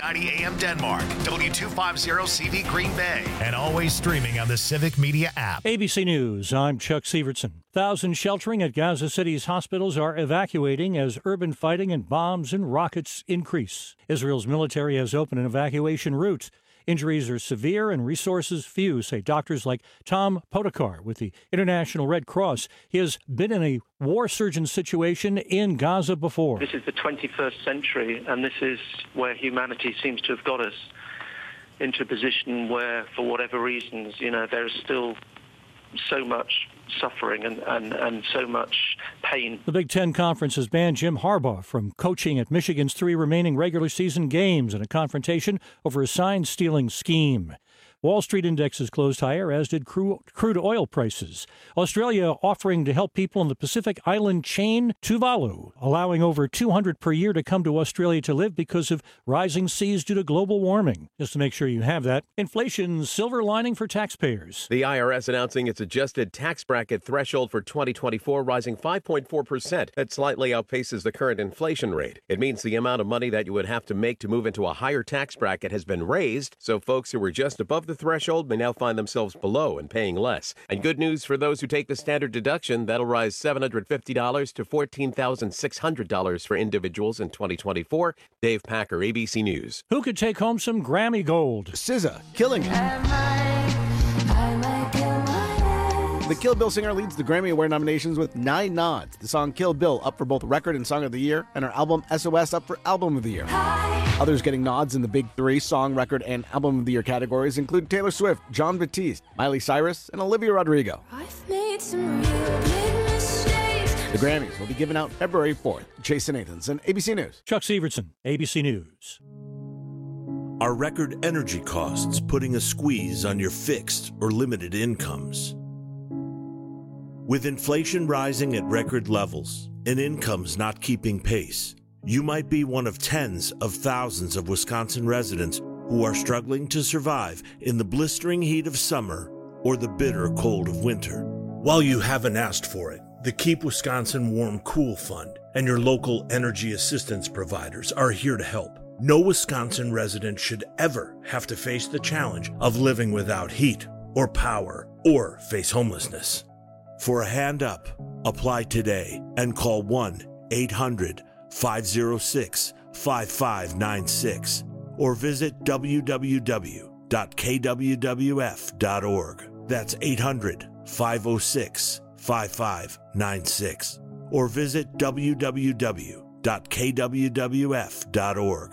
1590 AM Denmark, W250CV Green Bay, and always streaming on the Civic Media app. ABC News, I'm Chuck Severson. Thousands sheltering at Gaza City's hospitals are evacuating as urban fighting and bombs and rockets increase. Israel's military has opened an evacuation route. Injuries are severe and resources few, say doctors like Tom Podokar with the International Red Cross. He has been in a war surgeon situation in Gaza before. This is the 21st century, and this is where humanity seems to have got us into a position where, for whatever reasons, there is still so much suffering and so much pain. The Big Ten Conference has banned Jim Harbaugh from coaching at Michigan's 3 remaining regular season games in a confrontation over a sign-stealing scheme. Wall Street indexes closed higher, as did crude oil prices. Australia offering to help people in the Pacific Island chain, Tuvalu, allowing over 200 per year to come to Australia to live because of rising seas due to global warming. Just to make sure you have that, inflation's silver lining for taxpayers. The IRS announcing its adjusted tax bracket threshold for 2024 rising 5.4%. That slightly outpaces the current inflation rate. It means the amount of money that you would have to make to move into a higher tax bracket has been raised, so folks who were just above the threshold may now find themselves below and paying less. And good news for those who take the standard deduction. That'll rise $750 to $14,600 for individuals in 2024. Dave Packer, ABC News. Who could take home some Grammy gold? SZA, Killing It. The Kill Bill singer leads the Grammy Award nominations with 9 nods. The song Kill Bill up for both Record and Song of the Year, and her album SOS up for Album of the Year. Others getting nods in the big 3 Song, Record, and Album of the Year categories include Taylor Swift, Jon Batiste, Miley Cyrus, and Olivia Rodrigo. I've made some real big mistakes. The Grammys will be given out February 4th. Jason Nathanson, ABC News. Chuck Severson, ABC News. Are record energy costs putting a squeeze on your fixed or limited incomes? With inflation rising at record levels and incomes not keeping pace, you might be one of tens of thousands of Wisconsin residents who are struggling to survive in the blistering heat of summer or the bitter cold of winter. While you haven't asked for it, the Keep Wisconsin Warm Cool Fund and your local energy assistance providers are here to help. No Wisconsin resident should ever have to face the challenge of living without heat or power or face homelessness. For a hand up, apply today and call 1-800-506-5596 or visit www.kwwf.org. That's 800-506-5596 or visit www.kwwf.org.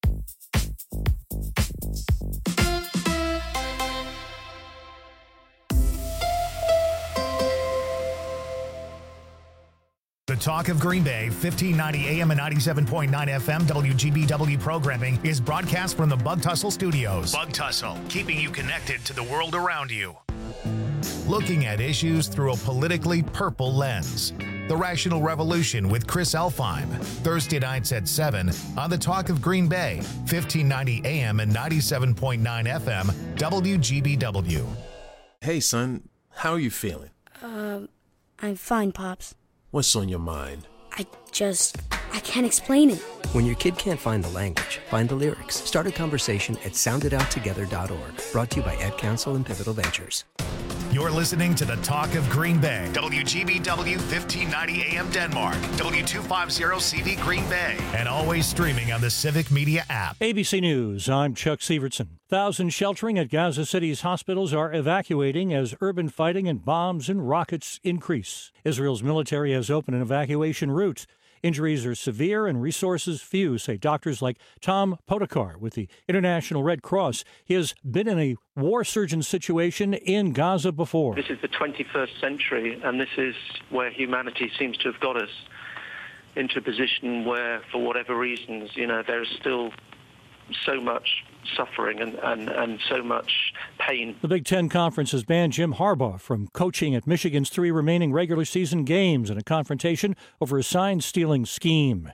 The Talk of Green Bay, 1590 AM and 97.9 FM WGBW programming is broadcast from the Bug Tussle Studios. Bug Tussle, keeping you connected to the world around you. Looking at issues through a politically purple lens. The Rational Revolution with Chris Elfheim. Thursday nights at 7 on the Talk of Green Bay, 1590 AM and 97.9 FM WGBW. Hey, son, how are you feeling? I'm fine, Pops. What's on your mind? I can't explain it. When your kid can't find the language, find the lyrics. Start a conversation at soundedouttogether.org. Brought to you by Ad Council and Pivotal Ventures. You're listening to the Talk of Green Bay, WGBW 1590 AM Denmark, W250CV Green Bay, and always streaming on the Civic Media app. ABC News, I'm Chuck Severson. Thousands sheltering at Gaza City's hospitals are evacuating as urban fighting and bombs and rockets increase. Israel's military has opened an evacuation route. Injuries are severe and resources few, say doctors like Tom Podokar with the International Red Cross. He has been in a war surgeon situation in Gaza before. This is the 21st century, and this is where humanity seems to have got us into a position where, for whatever reasons, there is still so much suffering and so much pain. The Big Ten Conference has banned Jim Harbaugh from coaching at Michigan's 3 remaining regular season games in a confrontation over a sign-stealing scheme.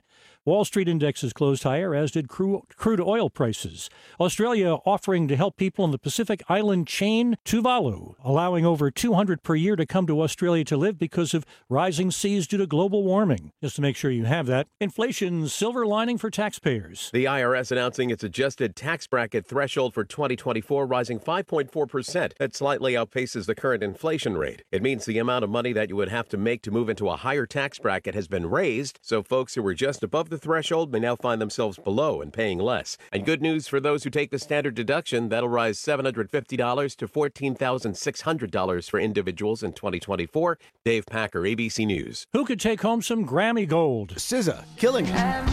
Wall Street indexes closed higher, as did crude oil prices. Australia offering to help people in the Pacific Island chain Tuvalu, allowing over 200 per year to come to Australia to live because of rising seas due to global warming. Just to make sure you have that, inflation's silver lining for taxpayers. The IRS announcing its adjusted tax bracket threshold for 2024 rising 5.4%. That slightly outpaces the current inflation rate. It means the amount of money that you would have to make to move into a higher tax bracket has been raised, so folks who were just above the threshold may now find themselves below and paying less. And good news for those who take the standard deduction. That'll rise $750 to $14,600 for individuals in 2024. Dave Packer, ABC News. Who could take home some Grammy gold? SZA, Killing It.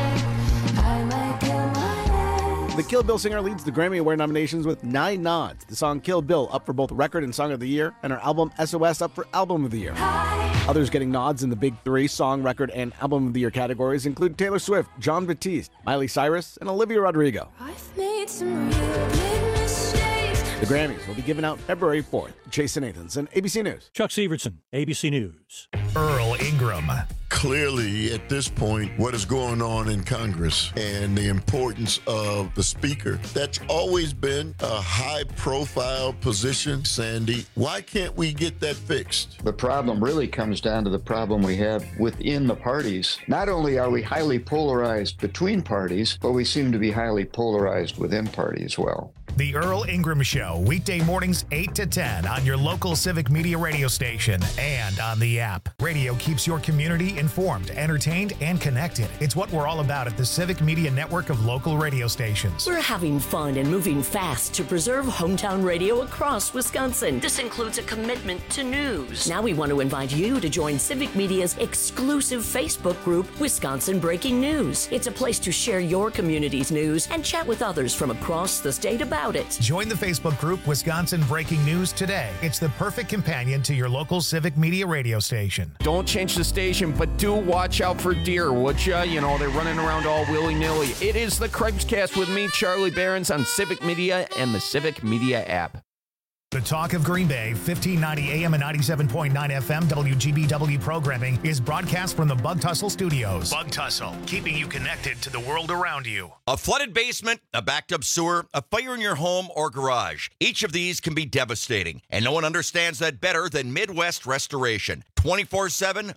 The Kill Bill singer leads the Grammy Award nominations with 9 nods. The song Kill Bill up for both Record and Song of the Year, and her album SOS up for Album of the Year. Others getting nods in the big 3 Song, Record, and Album of the Year categories include Taylor Swift, Jon Batiste, Miley Cyrus, and Olivia Rodrigo. I've made some real big mistakes. The Grammys will be given out February 4th. Jason Nathanson, ABC News. Chuck Severson, ABC News. Earl Ingram. Clearly, at this point, what is going on in Congress and the importance of the Speaker, that's always been a high-profile position, Sandy. Why can't we get that fixed? The problem really comes down to the problem we have within the parties. Not only are we highly polarized between parties, but we seem to be highly polarized within party as well. The Earl Ingram Show, weekday mornings 8 to 10 on your local Civic Media radio station and on the app. Radio keeps your community informed, entertained, and connected. It's what we're all about at the Civic Media network of local radio stations. We're having fun and moving fast to preserve hometown radio across Wisconsin. This includes a commitment to news. Now we want to invite you to join Civic Media's exclusive Facebook group, Wisconsin Breaking News. It's a place to share your community's news and chat with others from across the state about it. Join the Facebook group Wisconsin Breaking News today. It's the perfect companion to your local Civic Media radio station. Don't change the station, but do watch out for deer, would ya? You know, they're running around all willy-nilly. It is the Craigscast with me, Charlie Behrens, on Civic Media and the Civic Media app. The Talk of Green Bay, 1590 AM and 97.9 FM WGBW programming is broadcast from the Bug Tussle Studios. Bug Tussle, keeping you connected to the world around you. A flooded basement, a backed up sewer, a fire in your home or garage. Each of these can be devastating, and no one understands that better than Midwest Restoration. 24/7,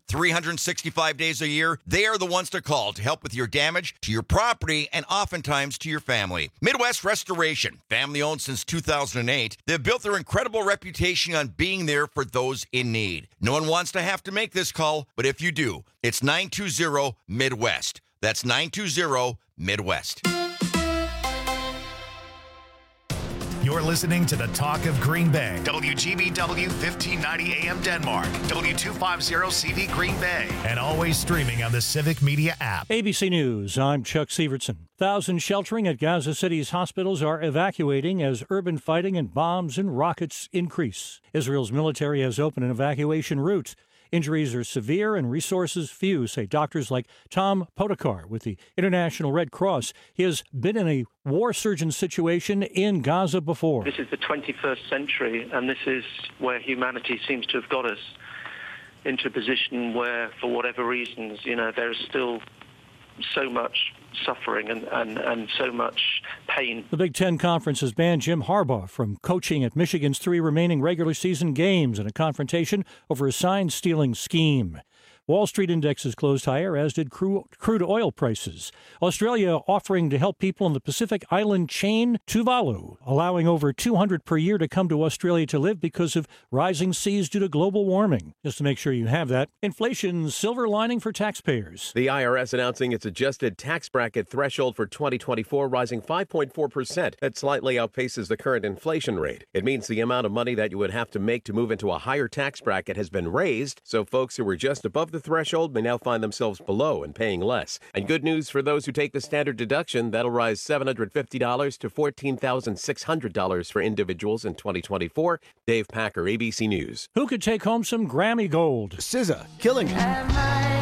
365 days a year, they are the ones to call to help with your damage to your property and oftentimes to your family. Midwest Restoration, family-owned since 2008, they've built their incredible reputation on being there for those in need. No one wants to have to make this call, but if you do, it's 920-MIDWEST. That's 920-MIDWEST. You're listening to the Talk of Green Bay, WGBW 1590 AM Denmark, W250CV Green Bay, and always streaming on the Civic Media app. ABC News, I'm Chuck Severson. Thousands sheltering at Gaza City's hospitals are evacuating as urban fighting and bombs and rockets increase. Israel's military has opened an evacuation route. Injuries are severe and resources few, say doctors like Tom Podokar with the International Red Cross. He has been in a war surgeon situation in Gaza before. This is the 21st century, and this is where humanity seems to have got us into a position where, for whatever reasons, there is still so much suffering and so much pain. The Big Ten Conference has banned Jim Harbaugh from coaching at Michigan's 3 remaining regular season games in a confrontation over a sign-stealing scheme. Wall Street indexes closed higher, as did crude oil prices. Australia offering to help people in the Pacific Island chain Tuvalu, allowing over 200 per year to come to Australia to live because of rising seas due to global warming. Just to make sure you have that, inflation's silver lining for taxpayers. The IRS announcing its adjusted tax bracket threshold for 2024 rising 5.4%. That slightly outpaces the current inflation rate. It means the amount of money that you would have to make to move into a higher tax bracket has been raised, so folks who were just above the threshold may now find themselves below and paying less. And good news for those who take the standard deduction. That'll rise $750 to $14,600 for individuals in 2024. Dave Packer, ABC News. Who could take home some Grammy gold? SZA, Killing It.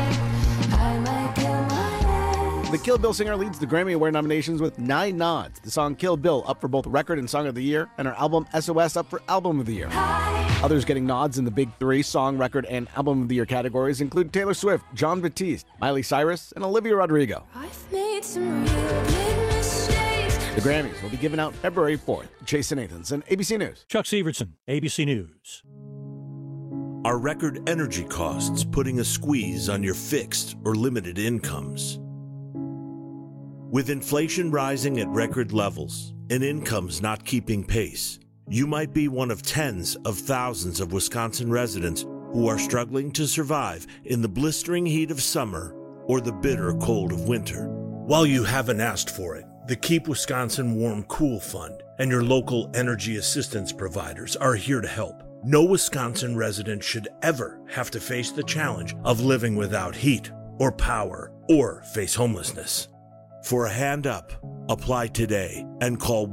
The Kill Bill singer leads the Grammy Award nominations with 9 nods. The song Kill Bill up for both Record and Song of the Year, and her album SOS up for Album of the Year. Others getting nods in the big three song, record, and album of the year categories include Taylor Swift, Jon Batiste, Miley Cyrus, and Olivia Rodrigo. I've made some real big mistakes. The Grammys will be given out February 4th. Jason Nathanson, ABC News. Chuck Severson, ABC News. Are record energy costs putting a squeeze on your fixed or limited incomes? With inflation rising at record levels and incomes not keeping pace, you might be one of tens of thousands of Wisconsin residents who are struggling to survive in the blistering heat of summer or the bitter cold of winter. While you haven't asked for it, the Keep Wisconsin Warm Cool Fund and your local energy assistance providers are here to help. No Wisconsin resident should ever have to face the challenge of living without heat or power or face homelessness. For a hand up, apply today and call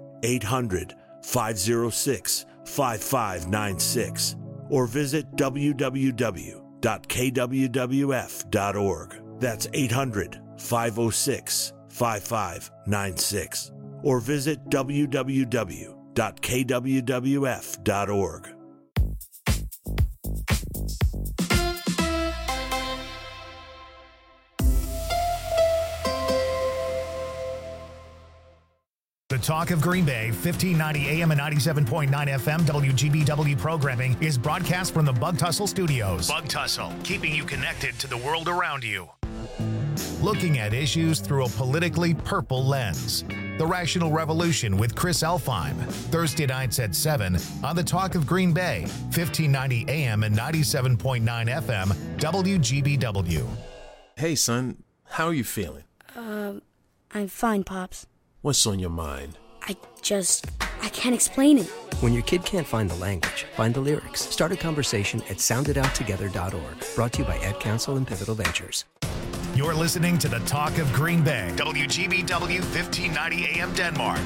1-800-506-5596 or visit www.kwwf.org. That's 800-506-5596 or visit www.kwwf.org. The Talk of Green Bay, 1590 AM and 97.9 FM WGBW programming is broadcast from the Bug Tussle Studios. Bug Tussle, keeping you connected to the world around you. Looking at issues through a politically purple lens. The Rational Revolution with Chris Elfheim, Thursday nights at 7 on the Talk of Green Bay, 1590 AM and 97.9 FM WGBW. Hey, son, how are you feeling? I'm fine, Pops. What's on your mind? I can't explain it. When your kid can't find the language, find the lyrics. Start a conversation at sounditouttogether.org. Brought to you by Ad Council and Pivotal Ventures. You're listening to the Talk of Green Bay, WGBW 1590 AM Denmark,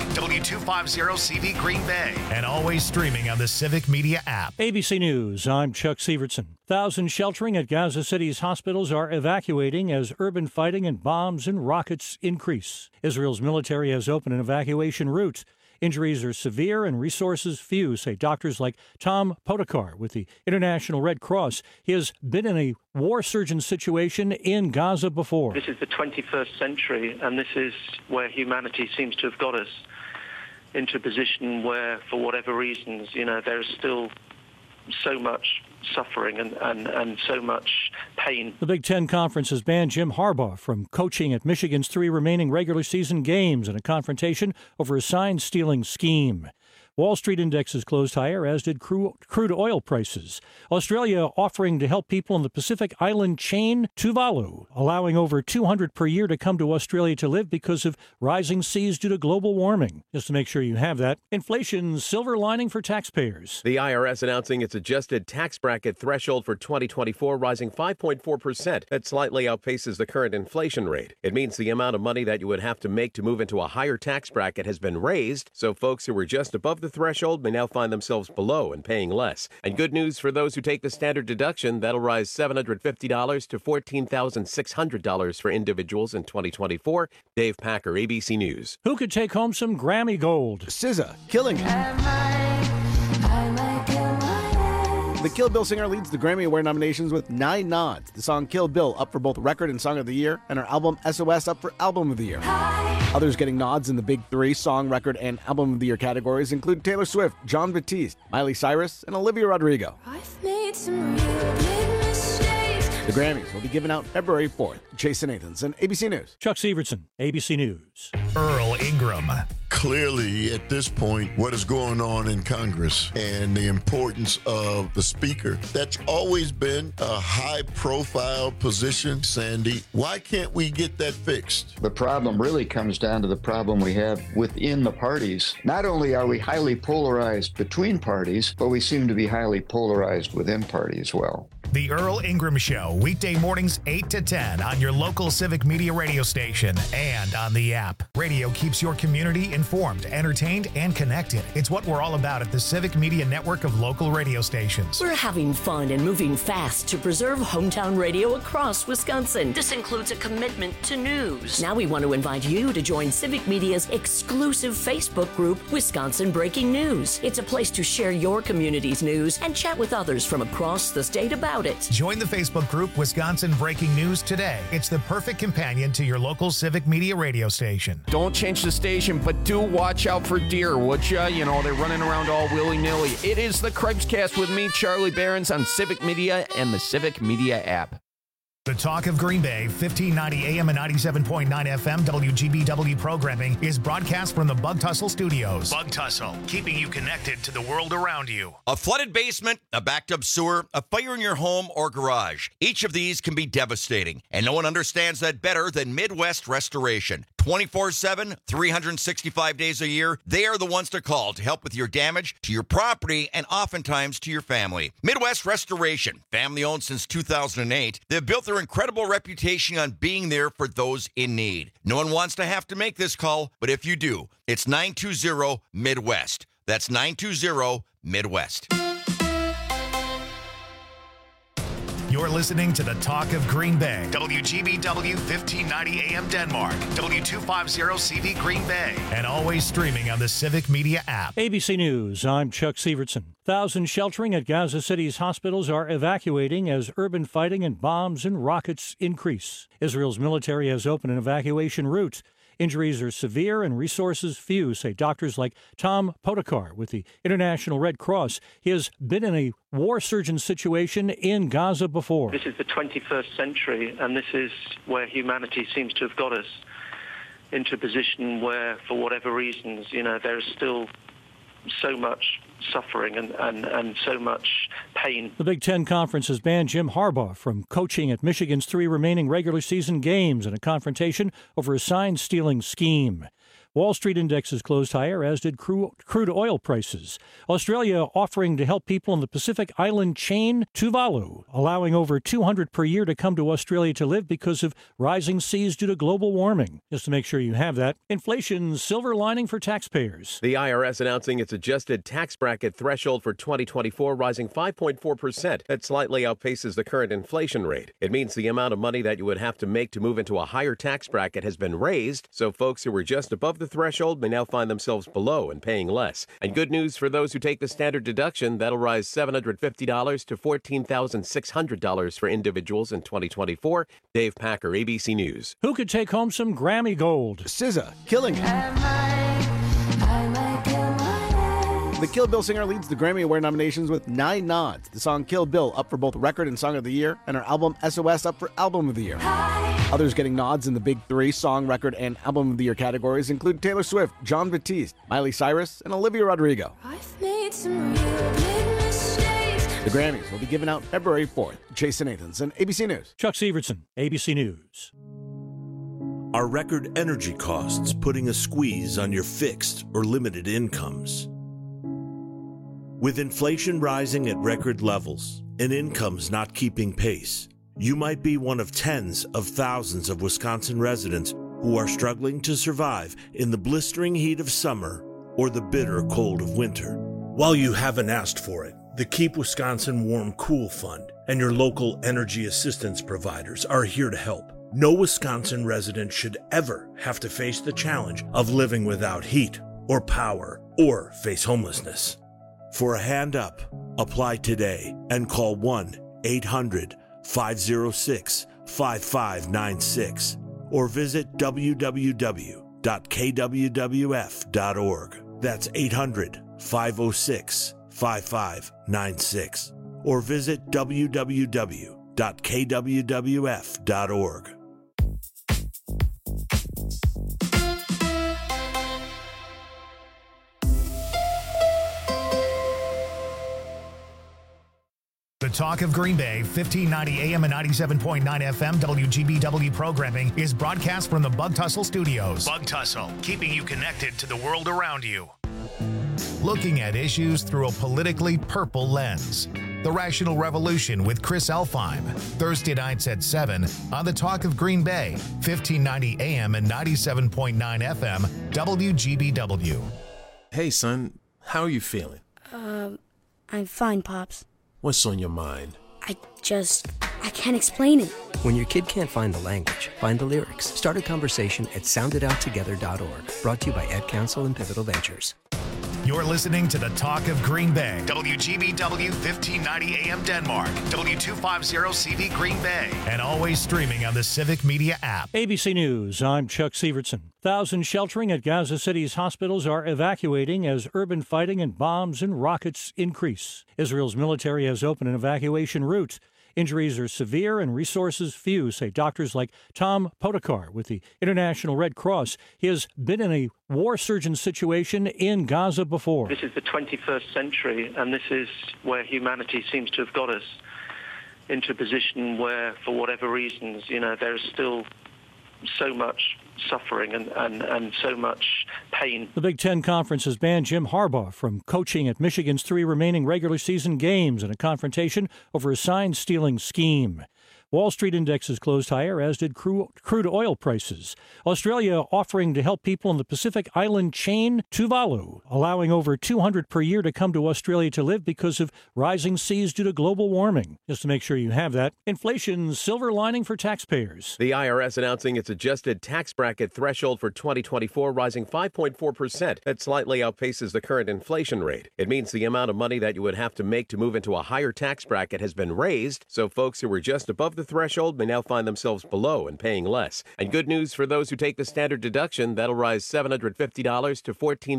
W250CV Green Bay, and always streaming on the Civic Media app. ABC News, I'm Chuck Severson. Thousands sheltering at Gaza City's hospitals are evacuating as urban fighting and bombs and rockets increase. Israel's military has opened an evacuation route. Injuries are severe and resources few, say doctors like Tom Podokar with the International Red Cross. He has been in a war surgeon situation in Gaza before. This is the 21st century, and this is where humanity seems to have got us into a position where, for whatever reasons, there is still so much suffering and so much pain. The Big Ten Conference has banned Jim Harbaugh from coaching at Michigan's 3 remaining regular season games in a confrontation over a sign-stealing scheme. Wall Street indexes closed higher, as did crude oil prices. Australia offering to help people in the Pacific island chain Tuvalu, allowing over 200 per year to come to Australia to live because of rising seas due to global warming. Just to make sure you have that. Inflation's silver lining for taxpayers. The IRS announcing its adjusted tax bracket threshold for 2024 rising 5.4%. That slightly outpaces the current inflation rate. It means the amount of money that you would have to make to move into a higher tax bracket has been raised, so folks who were just above the threshold may now find themselves below and paying less. And good news for those who take the standard deduction. That'll rise $750 to $14,600 for individuals in 2024. Dave Packer, ABC News. Who could take home some Grammy gold? SZA, Killing It. The Kill Bill singer leads the Grammy Award nominations with 9 nods. The song Kill Bill up for both Record and Song of the Year, and her album SOS up for Album of the Year. Others getting nods in the big three song, record, and album of the year categories include Taylor Swift, Jon Batiste, Miley Cyrus, and Olivia Rodrigo. I've made some real big mistakes. The Grammys will be given out February 4th. Jason Nathanson, ABC News. Chuck Severson, ABC News. Earl Ingram. Clearly, at this point, what is going on in Congress and the importance of the Speaker, that's always been a high-profile position. Sandy, why can't we get that fixed? The problem really comes down to the problem we have within the parties. Not only are we highly polarized between parties, but we seem to be highly polarized within parties as well. The Earl Ingram Show, weekday mornings 8 to 10 on your local Civic Media radio station and on the app. Radio keeps your community informed, entertained, and connected. It's what we're all about at the Civic Media network of local radio stations. We're having fun and moving fast to preserve hometown radio across Wisconsin. This includes a commitment to news. Now we want to invite you to join Civic Media's exclusive Facebook group, Wisconsin Breaking News. It's a place to share your community's news and chat with others from across the state about it. Join the Facebook group Wisconsin Breaking News today. It's the perfect companion to your local Civic Media radio station. Don't change the station, but do watch out for deer, would ya? You know, they're running around all willy-nilly. It is the Craig's with me, Charlie Behrens, on Civic Media and the Civic Media app. The Talk of Green Bay, 1590 AM and 97.9 FM WGBW programming is broadcast from the Bug Tussle Studios. Bug Tussle, keeping you connected to the world around you. A flooded basement, a backed up sewer, a fire in your home or garage. Each of these can be devastating, and no one understands that better than Midwest Restoration. 24/7, 365 days a year, they are the ones to call to help with your damage to your property and oftentimes to your family. Midwest Restoration, family owned since 2008, they've built their incredible reputation on being there for those in need. No one wants to have to make this call, but if you do, it's 920-MIDWEST. That's 920-MIDWEST. You're listening to the Talk of Green Bay. WGBW 1590 AM Denmark. W250CV Green Bay. And always streaming on the Civic Media app. ABC News, I'm Chuck Sievertson. Thousands sheltering at Gaza City's hospitals are evacuating as urban fighting and bombs and rockets increase. Israel's military has opened an evacuation route. Injuries are severe and resources few, say doctors like Tom Podokar with the International Red Cross. He has been in a war surgeon situation in Gaza before. This is the 21st century, and this is where humanity seems to have got us into a position where, for whatever reasons, there is still so much suffering and so much pain. The Big Ten Conference has banned Jim Harbaugh from coaching at Michigan's 3 remaining regular season games in a confrontation over a sign-stealing scheme. Wall Street indexes closed higher, as did crude oil prices. Australia offering to help people in the Pacific Island chain, Tuvalu, allowing over 200 per year to come to Australia to live because of rising seas due to global warming. Just to make sure you have that, inflation's silver lining for taxpayers. The IRS announcing its adjusted tax bracket threshold for 2024 rising 5.4%. That slightly outpaces the current inflation rate. It means the amount of money that you would have to make to move into a higher tax bracket has been raised, so folks who were just above the threshold may now find themselves below and paying less. And good news for those who take the standard deduction, that'll rise $750 to $14,600 for individuals in 2024. Dave Packer, ABC News. Who could take home some Grammy gold? SZA, Killing It. The Kill Bill singer leads the Grammy Award nominations with 9 nods. The song Kill Bill up for both Record and Song of the Year, and her album SOS up for Album of the Year. Others getting nods in the big 3 Song, Record, and Album of the Year categories include Taylor Swift, Jon Batiste, Miley Cyrus, and Olivia Rodrigo. I've made some real big mistakes. The Grammys will be given out February 4th. Jason Nathanson, ABC News. Chuck Sievertson, ABC News. Are record energy costs putting a squeeze on your fixed or limited incomes? With inflation rising at record levels and incomes not keeping pace, you might be one of tens of thousands of Wisconsin residents who are struggling to survive in the blistering heat of summer or the bitter cold of winter. While you haven't asked for it, the Keep Wisconsin Warm Cool Fund and your local energy assistance providers are here to help. No Wisconsin resident should ever have to face the challenge of living without heat or power or face homelessness. For a hand up, apply today and call 1-800-506-5596 or visit www.kwwf.org. That's 800-506-5596 or visit www.kwwf.org. The Talk of Green Bay, 1590 AM and 97.9 FM WGBW programming is broadcast from the Bug Tussle Studios. Bug Tussle, keeping you connected to the world around you. Looking at issues through a politically purple lens. The Rational Revolution with Chris Elfheim. Thursday nights at 7 on The Talk of Green Bay, 1590 AM and 97.9 FM, WGBW. Hey, son, how are you feeling? I'm fine, Pops. What's on your mind? I can't explain it. When your kid can't find the language, find the lyrics. Start a conversation at soundedouttogether.org. Brought to you by Ad Council and Pivotal Ventures. You're listening to The Talk of Green Bay, WGBW 1590 AM Denmark, W250CV Green Bay, and always streaming on the Civic Media app. ABC News, I'm Chuck Severson. Thousands sheltering at Gaza City's hospitals are evacuating as urban fighting and bombs and rockets increase. Israel's military has opened an evacuation route. Injuries are severe and resources few, say doctors like Tom Podokar with the International Red Cross. He has been in a war surgeon situation in Gaza before. This is the 21st century, and this is where humanity seems to have got us into a position where, for whatever reasons, there is still so much suffering and so much pain. The Big Ten Conference has banned Jim Harbaugh from coaching at Michigan's 3 remaining regular season games in a confrontation over a sign-stealing scheme. Wall Street indexes closed higher, as did crude oil prices. Australia offering to help people in the Pacific island chain Tuvalu, allowing over 200 per year to come to Australia to live because of rising seas due to global warming. Just to make sure you have that, inflation's silver lining for taxpayers. The IRS announcing its adjusted tax bracket threshold for 2024 rising 5.4%. That slightly outpaces the current inflation rate. It means the amount of money that you would have to make to move into a higher tax bracket has been raised, so folks who were just above the threshold may now find themselves below and paying less. And good news for those who take the standard deduction. That'll rise $750 to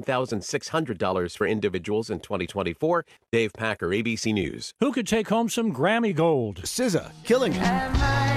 $14,600 for individuals in 2024. Dave Packer, ABC News. Who could take home some Grammy gold? SZA, Killing It.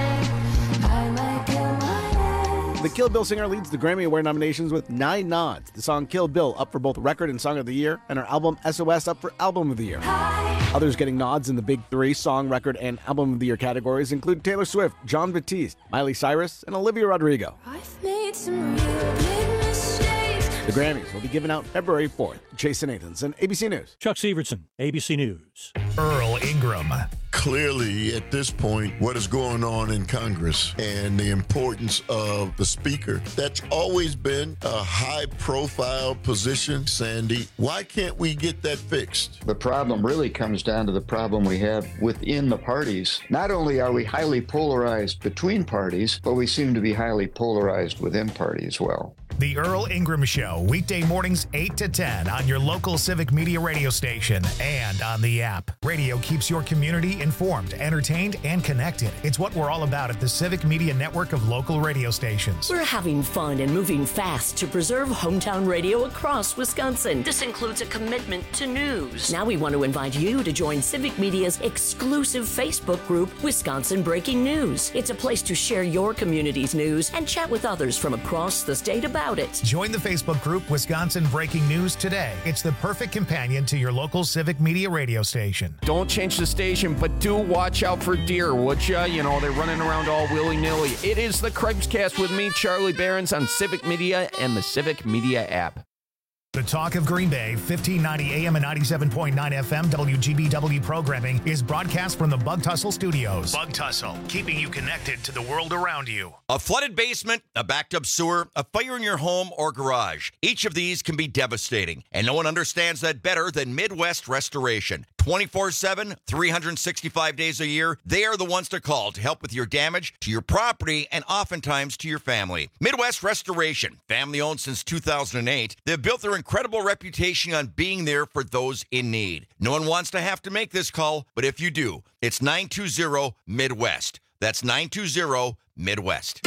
The Kill Bill singer leads the Grammy Award nominations with 9 nods. The song Kill Bill up for both Record and Song of the Year, and her album SOS up for Album of the Year. Others getting nods in the big 3 Song, Record, and Album of the Year categories include Taylor Swift, Jon Batiste, Miley Cyrus, and Olivia Rodrigo. I've made some real big mistakes. The Grammys will be given out February 4th. Jason Nathanson, ABC News. Chuck Severson, ABC News. Earl Ingram. Clearly, at this point, what is going on in Congress and the importance of the Speaker, that's always been a high-profile position, Sandy. Why can't we get that fixed? The problem really comes down to the problem we have within the parties. Not only are we highly polarized between parties, but we seem to be highly polarized within party as well. The Earl Ingram Show, weekday mornings 8 to 10 on your local Civic Media radio station and on the app. Radio keeps your community informed, entertained, and connected. It's what we're all about at the Civic Media network of local radio stations. We're having fun and moving fast to preserve hometown radio across Wisconsin. This includes a commitment to news. Now we want to invite you to join Civic Media's exclusive Facebook group, Wisconsin Breaking News. It's a place to share your community's news and chat with others from across the state about it. Join the Facebook group Wisconsin Breaking News today. It's the perfect companion to your local Civic Media radio station. Don't change the station, but do watch out for deer, would ya? They're running around all willy-nilly. It is the Craig's with me, Charlie Behrens, on Civic Media and the Civic Media app. The Talk of Green Bay, 1590 AM and 97.9 FM WGBW programming is broadcast from the Bug Tussle Studios. Bug Tussle, keeping you connected to the world around you. A flooded basement, a backed up sewer, a fire in your home or garage. Each of these can be devastating, and no one understands that better than Midwest Restoration. 24/7, 365 days a year, they are the ones to call to help with your damage to your property and oftentimes to your family. Midwest Restoration, family owned since 2008, they've built their incredible reputation on being there for those in need. No one wants to have to make this call, but if you do, it's 920-MIDWEST. That's 920-MIDWEST.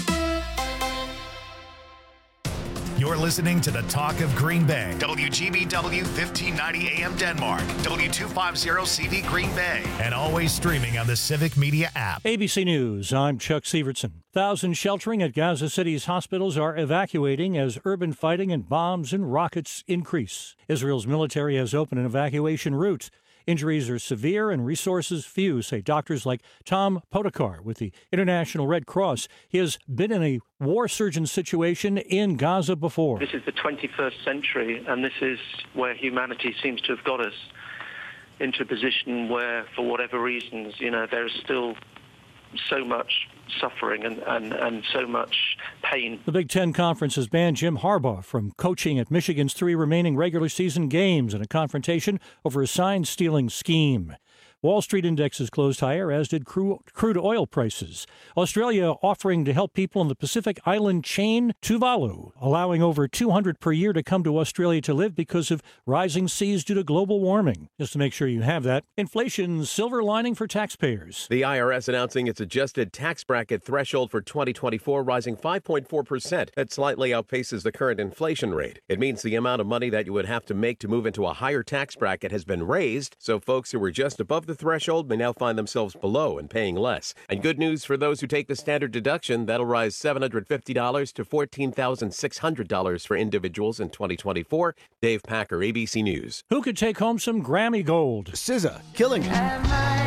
You're listening to The Talk of Green Bay, WGBW 1590 AM Denmark, W250CV Green Bay, and always streaming on the Civic Media app. ABC News, I'm Chuck Severson. Thousands sheltering at Gaza City's hospitals are evacuating as urban fighting and bombs and rockets increase. Israel's military has opened an evacuation route. Injuries are severe and resources few, say doctors like Tom Podokar with the International Red Cross. He has been in a war surgeon situation in Gaza before. This is the 21st century, and this is where humanity seems to have got us into a position where, for whatever reasons, there is still so much suffering and so much pain. The Big Ten Conference has banned Jim Harbaugh from coaching at Michigan's 3 remaining regular season games in a confrontation over a sign-stealing scheme. Wall Street indexes closed higher, as did crude oil prices. Australia offering to help people in the Pacific Island chain Tuvalu, allowing over 200 per year to come to Australia to live because of rising seas due to global warming. Just to make sure you have that, inflation's silver lining for taxpayers. The IRS announcing its adjusted tax bracket threshold for 2024 rising 5.4%. That slightly outpaces the current inflation rate. It means the amount of money that you would have to make to move into a higher tax bracket has been raised, so folks who were just above the threshold may now find themselves below and paying less. And good news for those who take the standard deduction. That'll rise $750 to $14,600 for individuals in 2024. Dave Packer, ABC News. Who could take home some Grammy gold? SZA, Killing It.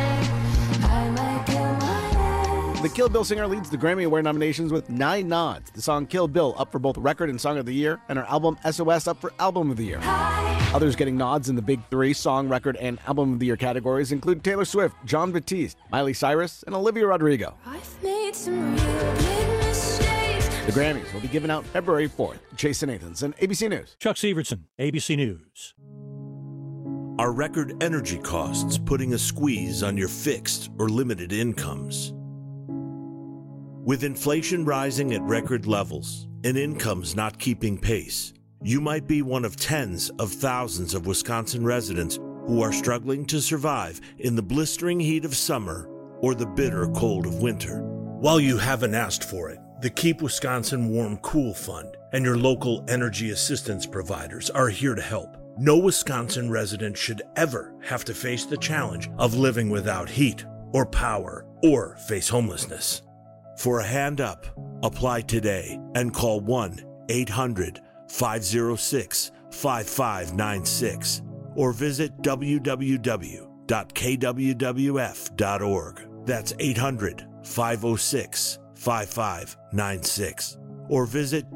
The Kill Bill singer leads the Grammy Award nominations with 9 nods. The song Kill Bill up for both Record and Song of the Year, and her album SOS up for Album of the Year. Others getting nods in the big 3 Song, Record, and Album of the Year categories include Taylor Swift, Jon Batiste, Miley Cyrus, and Olivia Rodrigo. I've made some real big mistakes. The Grammys will be given out February 4th. Jason Nathanson, ABC News. Chuck Severson, ABC News. Are record energy costs putting a squeeze on your fixed or limited incomes? With inflation rising at record levels and incomes not keeping pace, you might be one of tens of thousands of Wisconsin residents who are struggling to survive in the blistering heat of summer or the bitter cold of winter. While you haven't asked for it, the Keep Wisconsin Warm Cool Fund and your local energy assistance providers are here to help. No Wisconsin resident should ever have to face the challenge of living without heat or power or face homelessness. For a hand up, apply today and call 1-800-506-5596 or visit www.kwwf.org. That's 800-506-5596 or visit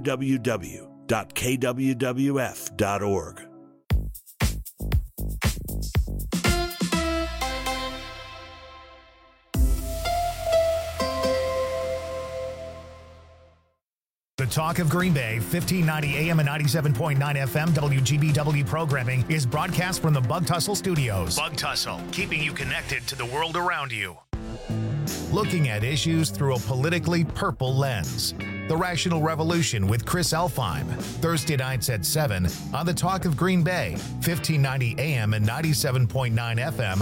www.kwwf.org. The Talk of Green Bay, 1590 AM and 97.9 FM WGBW programming is broadcast from the Bug Tussle Studios. Bug Tussle, keeping you connected to the world around you. Looking at issues through a politically purple lens. The Rational Revolution with Chris Elfheim, Thursday nights at 7 on The Talk of Green Bay, 1590 AM and 97.9 FM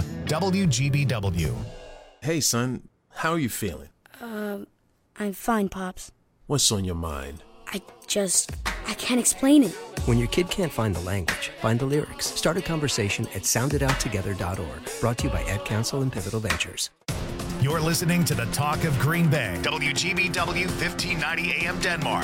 WGBW. Hey, son, how are you feeling? I'm fine, Pops. What's on your mind? I can't explain it. When your kid can't find the language, find the lyrics. Start a conversation at sounditouttogether.org. Brought to you by Ad Council and Pivotal Ventures. You're listening to The Talk of Green Bay, WGBW 1590 AM Denmark,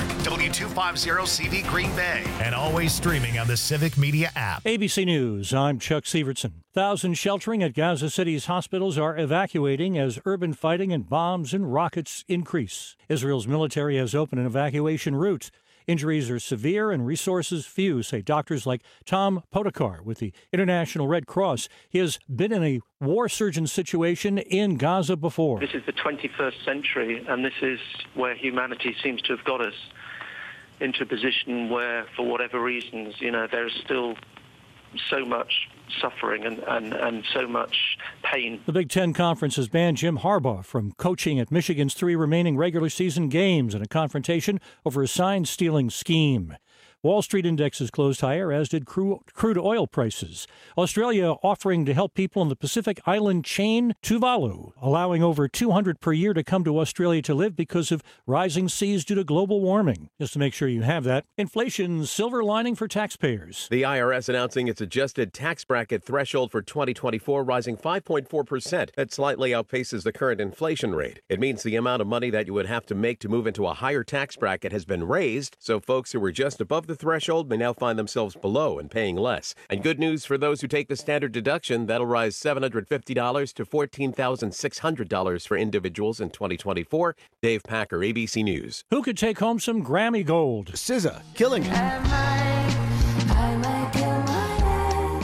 W250CV Green Bay, and always streaming on the Civic Media app. ABC News, I'm Chuck Severson. Thousands sheltering at Gaza City's hospitals are evacuating as urban fighting and bombs and rockets increase. Israel's military has opened an evacuation route. Injuries are severe and resources few, say doctors like Tom Podokar with the International Red Cross. He has been in a war surgeon situation in Gaza before. This is the 21st century, and this is where humanity seems to have got us into a position where, for whatever reasons, there is still so much suffering and so much pain. The Big Ten Conference has banned Jim Harbaugh from coaching at Michigan's 3 remaining regular season games in a confrontation over a sign-stealing scheme. Wall Street indexes closed higher, as did crude oil prices. Australia offering to help people in the Pacific Island chain Tuvalu, allowing over 200 per year to come to Australia to live because of rising seas due to global warming. Just to make sure you have that, inflation's silver lining for taxpayers. The IRS announcing its adjusted tax bracket threshold for 2024 rising 5.4%. That slightly outpaces the current inflation rate. It means the amount of money that you would have to make to move into a higher tax bracket has been raised, so folks who were just above the threshold may now find themselves below and paying less. And good news for those who take the standard deduction. That'll rise $750 to $14,600 for individuals in 2024. Dave Packer, ABC News. Who could take home some Grammy gold? SZA, Killing It.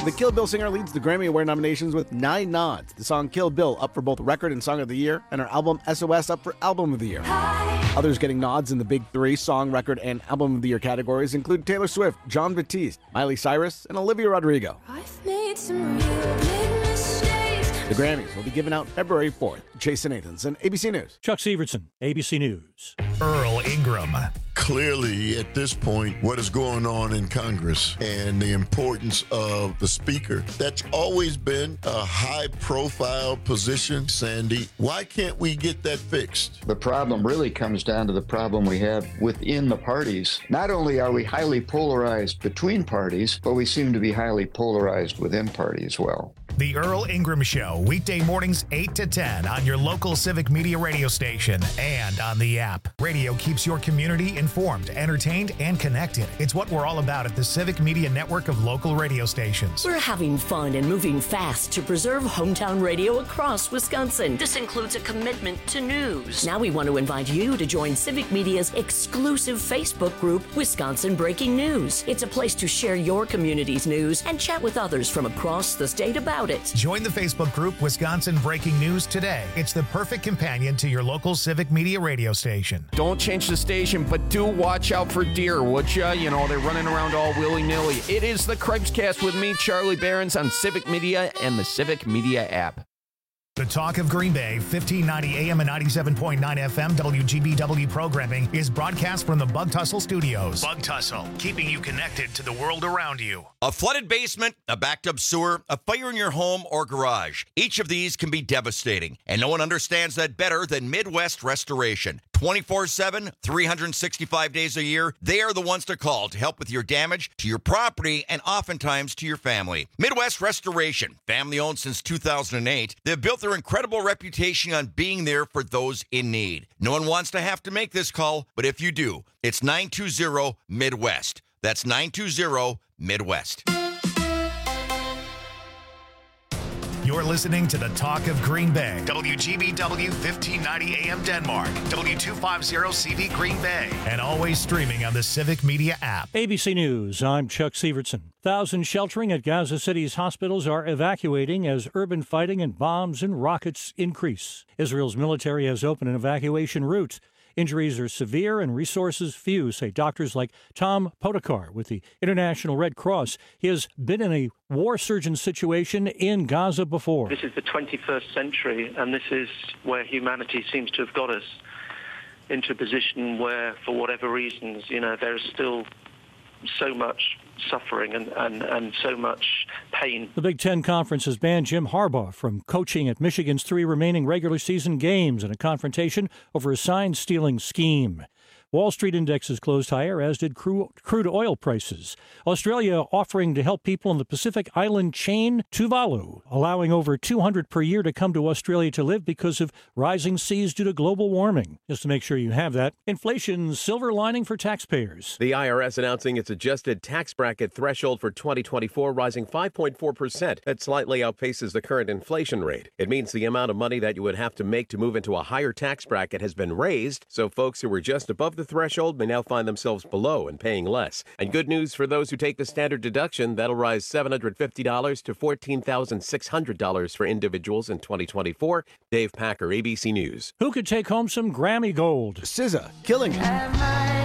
The Kill Bill singer leads the Grammy Award nominations with 9 nods. The song Kill Bill up for both Record and Song of the Year, and her album SOS up for Album of the Year. Others getting nods in the big 3 Song, Record, and Album of the Year categories include Taylor Swift, Jon Batiste, Miley Cyrus, and Olivia Rodrigo. I've made some real big mistakes. The Grammys will be given out February 4th. Jason Nathanson, ABC News. Chuck Severson, ABC News. Earl Ingram. Clearly, at this point, what is going on in Congress and the importance of the Speaker, that's always been a high-profile position, Sandy. Why can't we get that fixed? The problem really comes down to the problem we have within the parties. Not only are we highly polarized between parties, but we seem to be highly polarized within party as well. The Earl Ingram Show, weekday mornings 8 to 10 on your local Civic Media radio station and on the app. Radio keeps your community informed, entertained, and connected. It's what we're all about at the Civic Media network of local radio stations. We're having fun and moving fast to preserve hometown radio across Wisconsin. This includes a commitment to news. Now we want to invite you to join Civic Media's exclusive Facebook group, Wisconsin Breaking News. It's a place to share your community's news and chat with others from across the state about it. Join the Facebook group Wisconsin Breaking News today. It's the perfect companion to your local Civic Media radio station. Don't change the station, but do watch out for deer, would ya? You know, they're running around all willy-nilly. It is the Craig's with me, Charlie Behrens, on Civic Media and the Civic Media app. The Talk of Green Bay, 1590 AM and 97.9 FM WGBW programming is broadcast from the Bug Tussle Studios. Bug Tussle, keeping you connected to the world around you. A flooded basement, a backed up sewer, a fire in your home or garage. Each of these can be devastating, and no one understands that better than Midwest Restoration. 24/7, 365 days a year, they are the ones to call to help with your damage to your property and oftentimes to your family. Midwest Restoration, family owned since 2008, they've built their incredible reputation on being there for those in need. No one wants to have to make this call, but if you do, it's 920-MIDWEST. That's 920-MIDWEST. You're listening to the Talk of Green Bay, WGBW 1590 AM Denmark, W250CV Green Bay, and always streaming on the Civic Media app. ABC News, I'm Chuck Severson. Thousands sheltering at Gaza City's hospitals are evacuating as urban fighting and bombs and rockets increase. Israel's military has opened an evacuation route. Injuries are severe and resources few, say doctors like Tom Podokar with the International Red Cross. He has been in a war surgeon situation in Gaza before. This is the 21st century, and this is where humanity seems to have got us into a position where, for whatever reasons, there is still so much suffering and so much pain. The Big Ten Conference has banned Jim Harbaugh from coaching at Michigan's 3 remaining regular season games in a confrontation over a sign-stealing scheme. Wall Street indexes closed higher, as did crude oil prices. Australia offering to help people in the Pacific island chain Tuvalu, allowing over 200 per year to come to Australia to live because of rising seas due to global warming. Just to make sure you have that. Inflation's silver lining for taxpayers. The IRS announcing its adjusted tax bracket threshold for 2024 rising 5.4%. That slightly outpaces the current inflation rate. It means the amount of money that you would have to make to move into a higher tax bracket has been raised, so folks who were just above the threshold may now find themselves below and paying less. And good news for those who take the standard deduction. That'll rise $750 to $14,600 for individuals in 2024. Dave Packer, ABC News. Who could take home some Grammy gold? SZA, Killing It.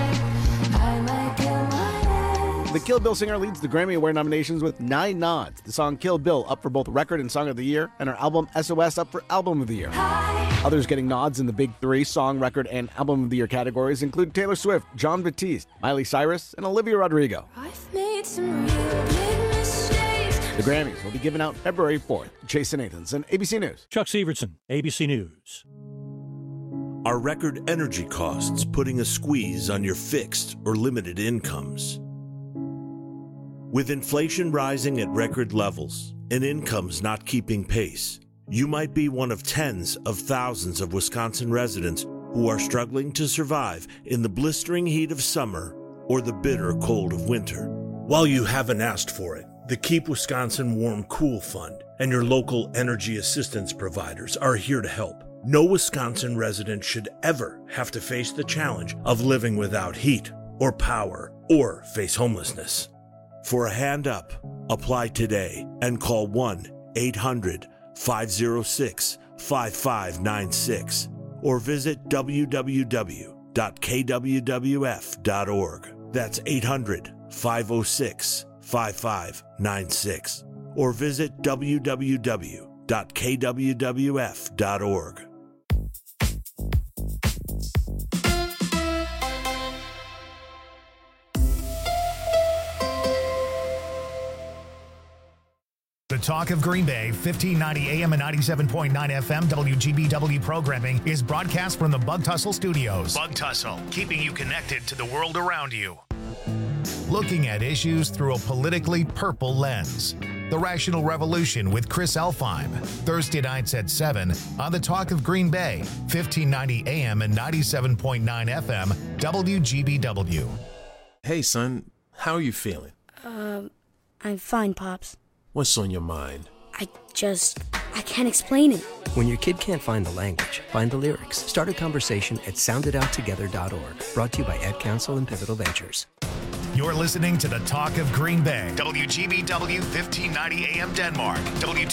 The Kill Bill singer leads the Grammy Award nominations with 9 nods. The song Kill Bill up for both Record and Song of the Year, and her album SOS up for Album of the Year. Others getting nods in the big 3 Song, Record, and Album of the Year categories include Taylor Swift, Jon Batiste, Miley Cyrus, and Olivia Rodrigo. I've made some real big mistakes. The Grammys will be given out February 4th. Jason Nathanson, ABC News. Chuck Severson, ABC News. Are record energy costs putting a squeeze on your fixed or limited incomes? With inflation rising at record levels and incomes not keeping pace, you might be one of tens of thousands of Wisconsin residents who are struggling to survive in the blistering heat of summer or the bitter cold of winter. While you haven't asked for it, the Keep Wisconsin Warm Cool Fund and your local energy assistance providers are here to help. No Wisconsin resident should ever have to face the challenge of living without heat or power or face homelessness. For a hand up, apply today and call 1-800-506-5596 or visit www.kwwf.org. That's 800-506-5596 or visit www.kwwf.org. The Talk of Green Bay, 1590 AM and 97.9 FM WGBW programming is broadcast from the Bug Tussle Studios. Bug Tussle, keeping you connected to the world around you. Looking at issues through a politically purple lens. The Rational Revolution with Chris Elfheim, Thursday nights at 7 on the Talk of Green Bay, 1590 AM and 97.9 FM WGBW. Hey, son, how are you feeling? I'm fine, Pops. What's on your mind? I can't explain it. When your kid can't find the language, find the lyrics. Start a conversation at sounditouttogether.org. Brought to you by Ad Council and Pivotal Ventures. You're listening to the Talk of Green Bay, WGBW 1590 AM Denmark,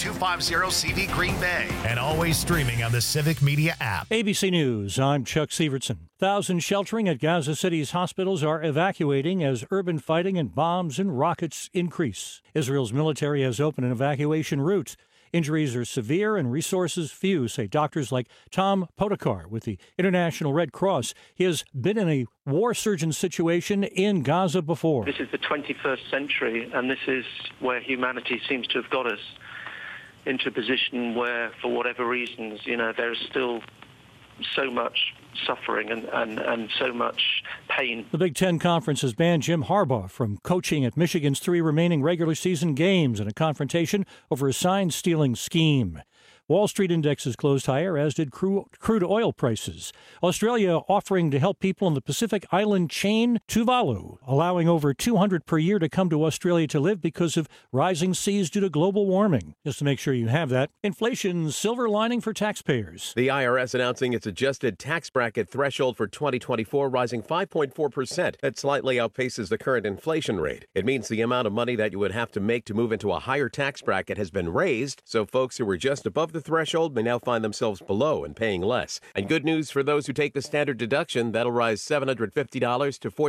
W250CV Green Bay, and always streaming on the Civic Media app. ABC News, I'm Chuck Severson. Thousands sheltering at Gaza City's hospitals are evacuating as urban fighting and bombs and rockets increase. Israel's military has opened an evacuation route. Injuries are severe and resources few, say doctors like Tom Podokar with the International Red Cross. He has been in a war surgeon situation in Gaza before. This is the 21st century, and this is where humanity seems to have got us into a position where, for whatever reasons, there is still so much suffering and so much pain. The Big Ten Conference has banned Jim Harbaugh from coaching at Michigan's 3 remaining regular season games in a confrontation over a sign-stealing scheme. Wall Street indexes closed higher, as did crude oil prices. Australia offering to help people in the Pacific Island chain, Tuvalu, allowing over 200 per year to come to Australia to live because of rising seas due to global warming. Just to make sure you have that, inflation's silver lining for taxpayers. The IRS announcing its adjusted tax bracket threshold for 2024 rising 5.4%. That slightly outpaces the current inflation rate. It means the amount of money that you would have to make to move into a higher tax bracket has been raised, so folks who were just above the threshold may now find themselves below and paying less. And good news for those who take the standard deduction. That'll rise $750 to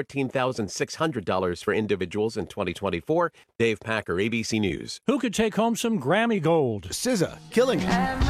$14,600 for individuals in 2024. Dave Packer, ABC News. Who could take home some Grammy gold? SZA, Killing It.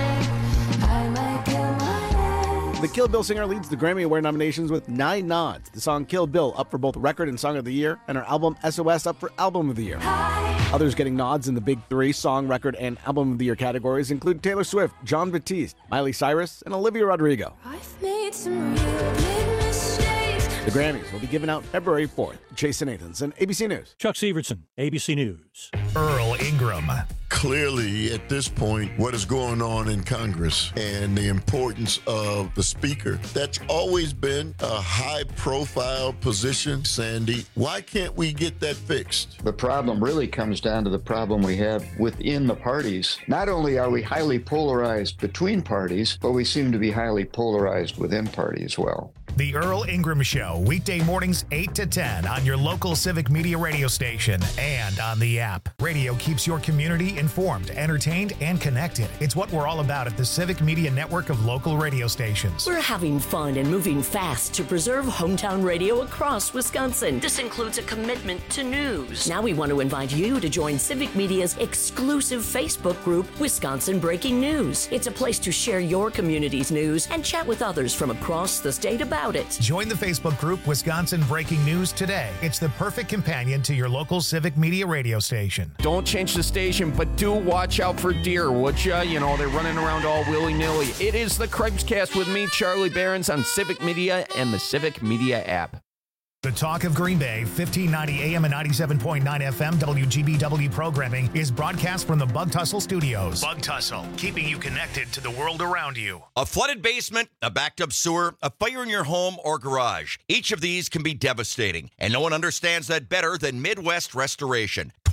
The Kill Bill singer leads the Grammy Award nominations with 9 nods. The song Kill Bill up for both Record and Song of the Year, and her album SOS up for Album of the Year. Others getting nods in the big 3 Song, Record, and Album of the Year categories include Taylor Swift, Jon Batiste, Miley Cyrus, and Olivia Rodrigo. I've made some real big mistakes. The Grammys will be given out February 4th. Jason Nathanson, ABC News. Chuck Severson, ABC News. Earl Ingram. Clearly, at this point, what is going on in Congress and the importance of the Speaker, that's always been a high-profile position, Sandy. Why can't we get that fixed? The problem really comes down to the problem we have within the parties. Not only are we highly polarized between parties, but we seem to be highly polarized within party as well. The Earl Ingram Show, weekday mornings 8 to 10 on your local Civic Media radio station and on the app. Radio keeps your community informed, entertained, and connected. It's what we're all about at the Civic Media network of local radio stations. We're having fun and moving fast to preserve hometown radio across Wisconsin. This includes a commitment to news. Now we want to invite you to join Civic Media's exclusive Facebook group, Wisconsin Breaking News. It's a place to share your community's news and chat with others from across the state about it. Join the Facebook group Wisconsin Breaking News today. It's the perfect companion to your local Civic Media radio station. Don't change the station, but do watch out for deer, would ya? They're running around all willy-nilly. It is the Craig's with me, Charlie Behrens, on Civic Media and the Civic Media app. The Talk of Green Bay, 1590 AM and 97.9 FM WGBW programming is broadcast from the Bug Tussle Studios. Bug Tussle, keeping you connected to the world around you. A flooded basement, a backed up sewer, a fire in your home or garage. Each of these can be devastating, and no one understands that better than Midwest Restoration.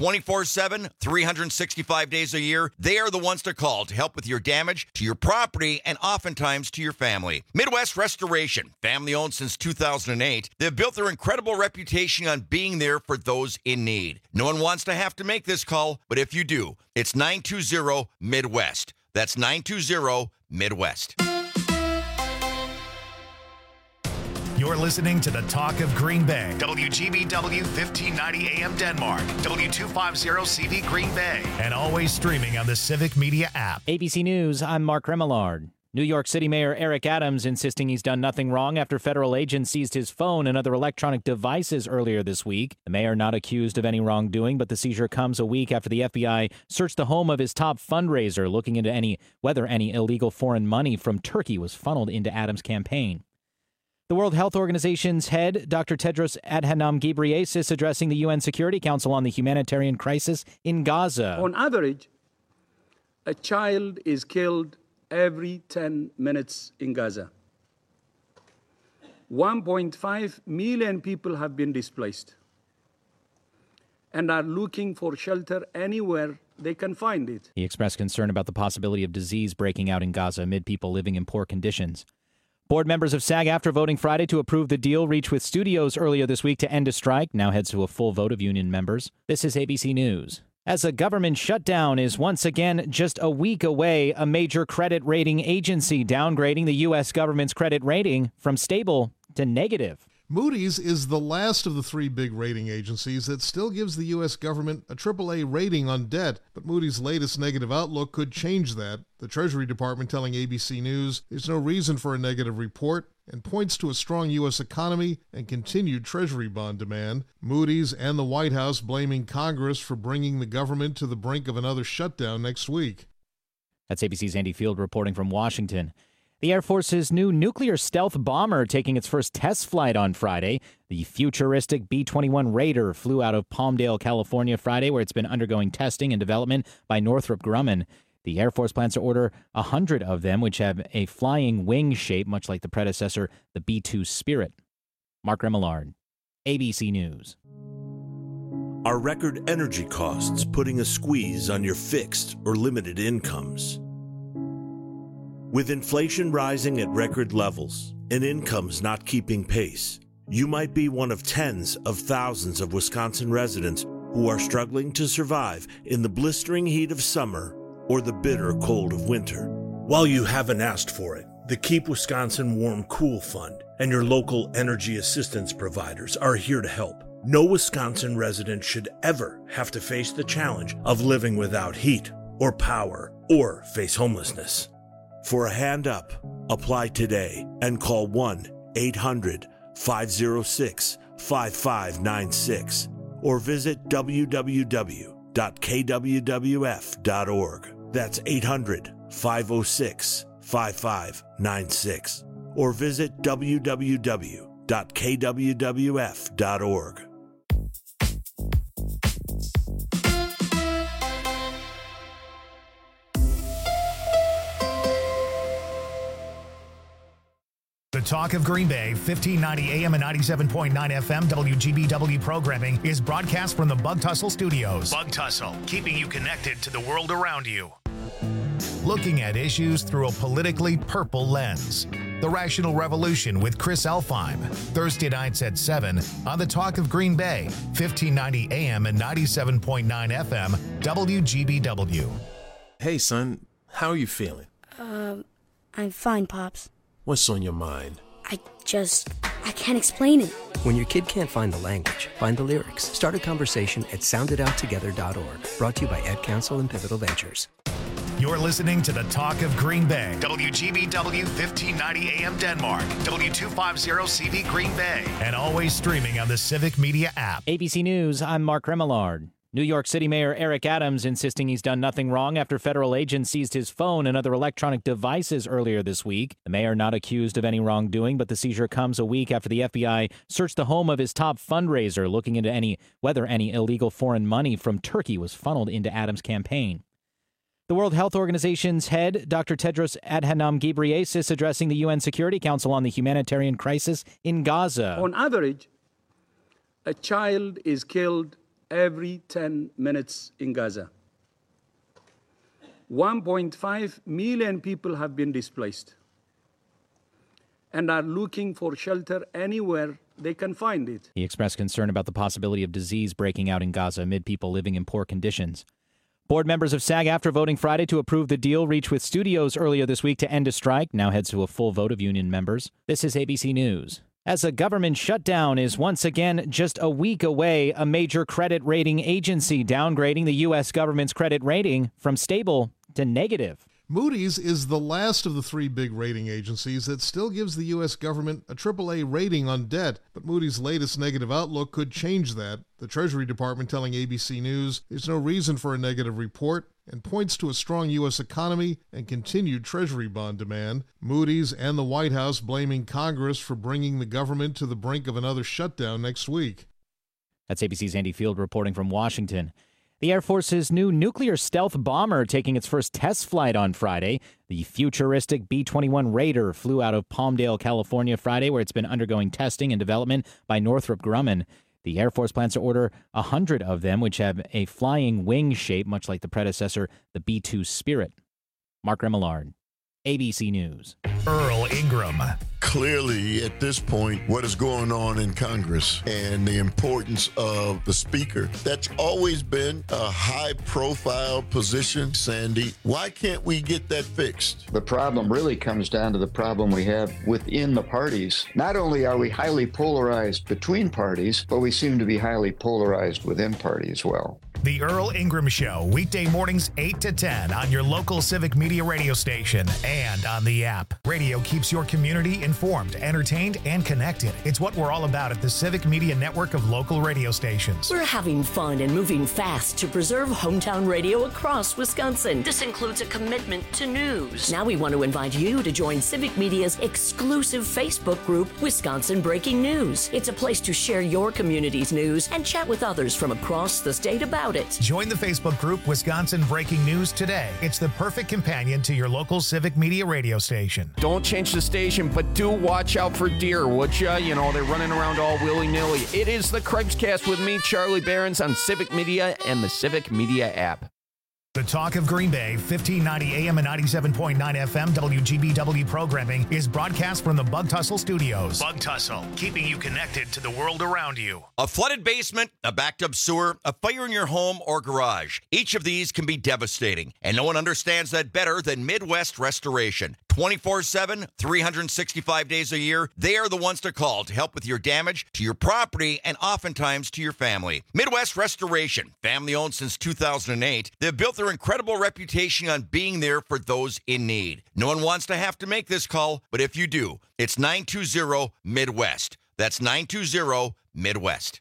24/7, 365 days a year. They are the ones to call to help with your damage to your property and oftentimes to your family. Midwest Restoration, family owned since 2008. They've built their incredible reputation on being there for those in need. No one wants to have to make this call, but if you do, it's 920-MIDWEST. That's 920-MIDWEST. You're listening to the Talk of Green Bay. WGBW 1590 AM Denmark. W250CV Green Bay. And always streaming on the Civic Media app. ABC News, I'm Mark Remillard. New York City Mayor Eric Adams insisting he's done nothing wrong after federal agents seized his phone and other electronic devices earlier this week. The mayor not accused of any wrongdoing, but the seizure comes a week after the FBI searched the home of his top fundraiser, looking into whether any illegal foreign money from Turkey was funneled into Adams' campaign. The World Health Organization's head, Dr. Tedros Adhanom Ghebreyesus, addressing the UN Security Council on the humanitarian crisis in Gaza. On average, a child is killed every 10 minutes in Gaza. 1.5 million people have been displaced and are looking for shelter anywhere they can find it. He expressed concern about the possibility of disease breaking out in Gaza amid people living in poor conditions. Board members of SAG-AFTRA voting Friday to approve the deal reached with studios earlier this week to end a strike now heads to a full vote of union members. This is ABC News. As a government shutdown is once again just a week away, a major credit rating agency downgrading the U.S. government's credit rating from stable to negative. Moody's is the last of the three big rating agencies that still gives the U.S. government a AAA rating on debt, but Moody's latest negative outlook could change that. The Treasury Department telling ABC News there's no reason for a negative report and points to a strong U.S. economy and continued Treasury bond demand. Moody's and the White House blaming Congress for bringing the government to the brink of another shutdown next week. That's ABC's Andy Field reporting from Washington. The Air Force's new nuclear stealth bomber taking its first test flight on Friday. The futuristic B-21 Raider flew out of Palmdale, California Friday, where it's been undergoing testing and development by Northrop Grumman. The Air Force plans to order 100 of them, which have a flying wing shape, much like the predecessor, the B-2 Spirit. Mark Remillard, ABC News. Are record energy costs putting a squeeze on your fixed or limited incomes? With inflation rising at record levels and incomes not keeping pace, you might be one of tens of thousands of Wisconsin residents who are struggling to survive in the blistering heat of summer or the bitter cold of winter. While you haven't asked for it, the Keep Wisconsin Warm Cool Fund and your local energy assistance providers are here to help. No Wisconsin resident should ever have to face the challenge of living without heat or power or face homelessness. For a hand up, apply today and call 1-800-506-5596 or visit www.kwwf.org. That's 800-506-5596 or visit www.kwwf.org. The Talk of Green Bay, 1590 AM and 97.9 FM WGBW programming is broadcast from the Bug Tussle Studios. Bug Tussle, keeping you connected to the world around you. Looking at issues through a politically purple lens. The Rational Revolution with Chris Elfheim. Thursday nights at 7 on the Talk of Green Bay, 1590 AM and 97.9 FM WGBW. Hey, son, how are you feeling? I'm fine, Pops. What's on your mind? I can't explain it. When your kid can't find the language, find the lyrics. Start a conversation at sounditouttogether.org. Brought to you by Ed Council and Pivotal Ventures. You're listening to the Talk of Green Bay. WGBW 1590 AM Denmark. W250CV Green Bay. And always streaming on the Civic Media app. ABC News, I'm Mark Remillard. New York City Mayor Eric Adams insisting he's done nothing wrong after federal agents seized his phone and other electronic devices earlier this week. The mayor not accused of any wrongdoing, but the seizure comes a week after the FBI searched the home of his top fundraiser, looking into whether any illegal foreign money from Turkey was funneled into Adams' campaign. The World Health Organization's head, Dr. Tedros Adhanom Ghebreyesus, addressing the UN Security Council on the humanitarian crisis in Gaza. On average, a child is killed every 10 minutes in Gaza. 1.5 million people have been displaced and are looking for shelter anywhere they can find it. He expressed concern about the possibility of disease breaking out in Gaza amid people living in poor conditions. Board members of SAG-AFTRA voting Friday to approve the deal reached with studios earlier this week to end a strike now heads to a full vote of union members. This is ABC News. As a government shutdown is once again just a week away, a major credit rating agency downgrading the U.S. government's credit rating from stable to negative. Moody's is the last of the three big rating agencies that still gives the U.S. government a AAA rating on debt, but Moody's latest negative outlook could change that. The Treasury Department telling ABC News there's no reason for a negative report and points to a strong U.S. economy and continued Treasury bond demand. Moody's and the White House blaming Congress for bringing the government to the brink of another shutdown next week. That's ABC's Andy Field reporting from Washington. The Air Force's new nuclear stealth bomber taking its first test flight on Friday. The futuristic B-21 Raider flew out of Palmdale, California Friday, where it's been undergoing testing and development by Northrop Grumman. The Air Force plans to order 100 of them, which have a flying wing shape, much like the predecessor, the B-2 Spirit. Mark Remillard, ABC News. Earl Ingram. Clearly, at this point, what is going on in Congress and the importance of the Speaker, that's always been a high-profile position, Sandy. Why can't we get that fixed? The problem really comes down to the problem we have within the parties. Not only are we highly polarized between parties, but we seem to be highly polarized within party as well. The Earl Ingram Show, weekday mornings 8 to 10 on your local Civic Media radio station and on the app. Radio keeps your community informed, entertained, and connected. It's what we're all about at the Civic Media network of local radio stations. We're having fun and moving fast to preserve hometown radio across Wisconsin. This includes a commitment to news. Now we want to invite you to join Civic Media's exclusive Facebook group, Wisconsin Breaking News. It's a place to share your community's news and chat with others from across the state about it. Join the Facebook group Wisconsin Breaking News today. It's the perfect companion to your local Civic Media radio station. Don't change the station, but do watch out for deer, would ya? You know, they're running around all willy-nilly. It is the Craig's Cast with me, Charlie Behrens, on Civic Media and the Civic Media app. The Talk of Green Bay, 1590 AM and 97.9 FM WGBW programming is broadcast from the Bug Tussle Studios. Bug Tussle, keeping you connected to the world around you. A flooded basement, a backed up sewer, a fire in your home or garage. Each of these can be devastating, and no one understands that better than Midwest Restoration. 24/7, 365 days a year, they are the ones to call to help with your damage to your property and oftentimes to your family. Midwest Restoration, family owned since 2008, they've built their incredible reputation on being there for those in need. No one wants to have to make this call, but if you do, it's 920-MIDWEST. That's 920-MIDWEST.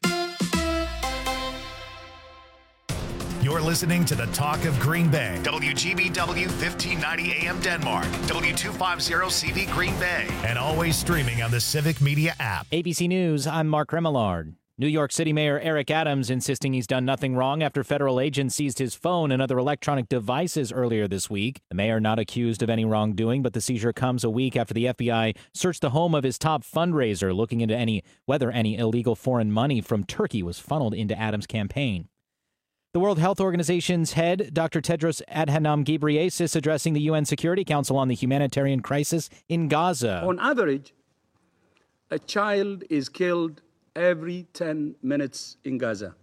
You're listening to the Talk of Green Bay, WGBW 1590 AM Denmark, W250CV Green Bay, and always streaming on the Civic Media app. ABC News, I'm Mark Remillard. New York City Mayor Eric Adams insisting he's done nothing wrong after federal agents seized his phone and other electronic devices earlier this week. The mayor not accused of any wrongdoing, but the seizure comes a week after the FBI searched the home of his top fundraiser, looking into whether any illegal foreign money from Turkey was funneled into Adams' campaign. The World Health Organization's head, Dr. Tedros Adhanom Ghebreyesus, addressing the UN Security Council on the humanitarian crisis in Gaza. On average, a child is killed every 10 minutes in Gaza.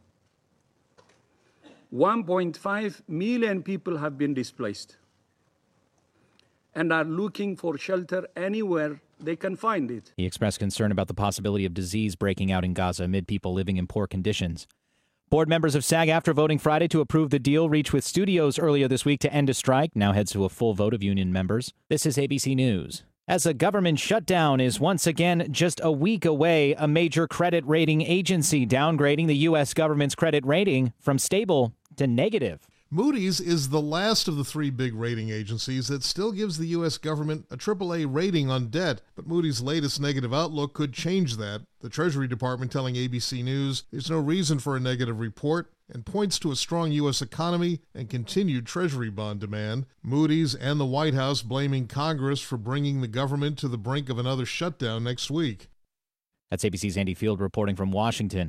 1.5 million people have been displaced and are looking for shelter anywhere they can find it. He expressed concern about the possibility of disease breaking out in Gaza amid people living in poor conditions. Board members of SAG-AFTRA voting Friday to approve the deal reached with studios earlier this week to end a strike now heads to a full vote of union members. This is ABC News. As a government shutdown is once again just a week away, a major credit rating agency downgrading the U.S. government's credit rating from stable to negative. Moody's is the last of the three big rating agencies that still gives the U.S. government a AAA rating on debt, but Moody's latest negative outlook could change that. The Treasury Department telling ABC News there's no reason for a negative report and points to a strong U.S. economy and continued Treasury bond demand. Moody's and the White House blaming Congress for bringing the government to the brink of another shutdown next week. That's ABC's Andy Field reporting from Washington.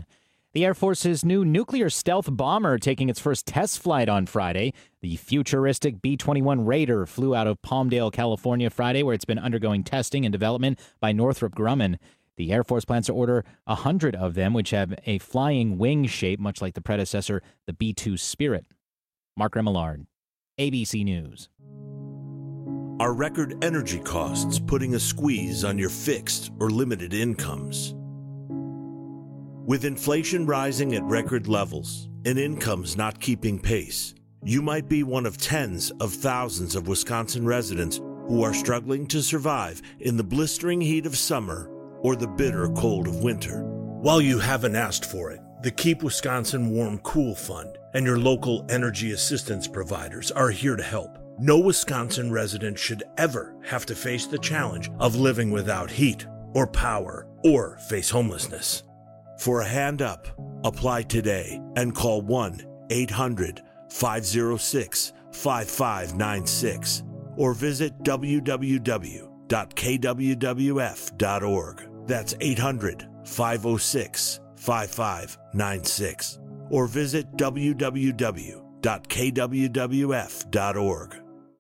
The Air Force's new nuclear stealth bomber taking its first test flight on Friday. The futuristic B-21 Raider flew out of Palmdale, California Friday, where it's been undergoing testing and development by Northrop Grumman. The Air Force plans to order 100 of them, which have a flying wing shape, much like the predecessor, the B-2 Spirit. Mark Remillard, ABC News. Are record energy costs putting a squeeze on your fixed or limited incomes? With inflation rising at record levels and incomes not keeping pace, you might be one of tens of thousands of Wisconsin residents who are struggling to survive in the blistering heat of summer or the bitter cold of winter. While you haven't asked for it, the Keep Wisconsin Warm Cool Fund and your local energy assistance providers are here to help. No Wisconsin resident should ever have to face the challenge of living without heat or power or face homelessness. For a hand up, apply today and call 1-800-506-5596 or visit www.kwwf.org. That's 800-506-5596 or visit www.kwwf.org.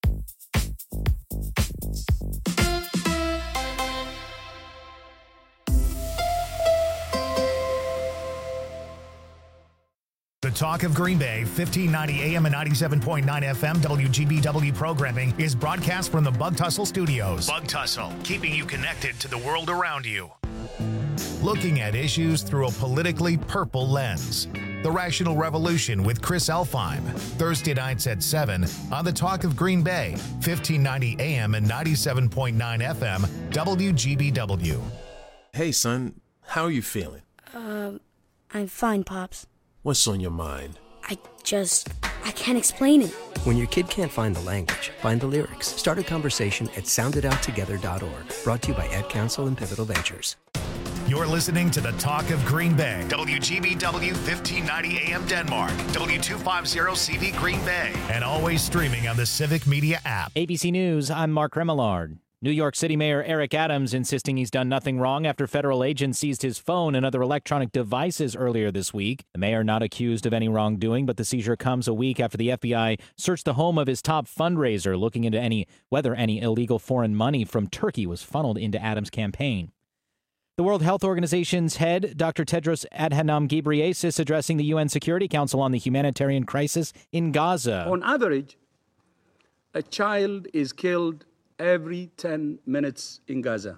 The Talk of Green Bay, 1590 AM and 97.9 FM WGBW programming is broadcast from the Bug Tussle Studios. Bug Tussle, keeping you connected to the world around you. Looking at issues through a politically purple lens. The Rational Revolution with Chris Elfheim, Thursday nights at 7 on the Talk of Green Bay, 1590 AM and 97.9 FM WGBW. Hey, son, how are you feeling? I'm fine, Pops. What's on your mind? I can't explain it. When your kid can't find the language, find the lyrics. Start a conversation at soundedouttogether.org. Brought to you by Ad Council and Pivotal Ventures. You're listening to the Talk of Green Bay, WGBW 1590 AM Denmark, W250CV Green Bay, and always streaming on the Civic Media app. ABC News, I'm Mark Remillard. New York City Mayor Eric Adams insisting he's done nothing wrong after federal agents seized his phone and other electronic devices earlier this week. The mayor not accused of any wrongdoing, but the seizure comes a week after the FBI searched the home of his top fundraiser, looking into whether any illegal foreign money from Turkey was funneled into Adams' campaign. The World Health Organization's head, Dr. Tedros Adhanom Ghebreyesus, addressing the UN Security Council on the humanitarian crisis in Gaza. On average, a child is killed every 10 minutes in Gaza.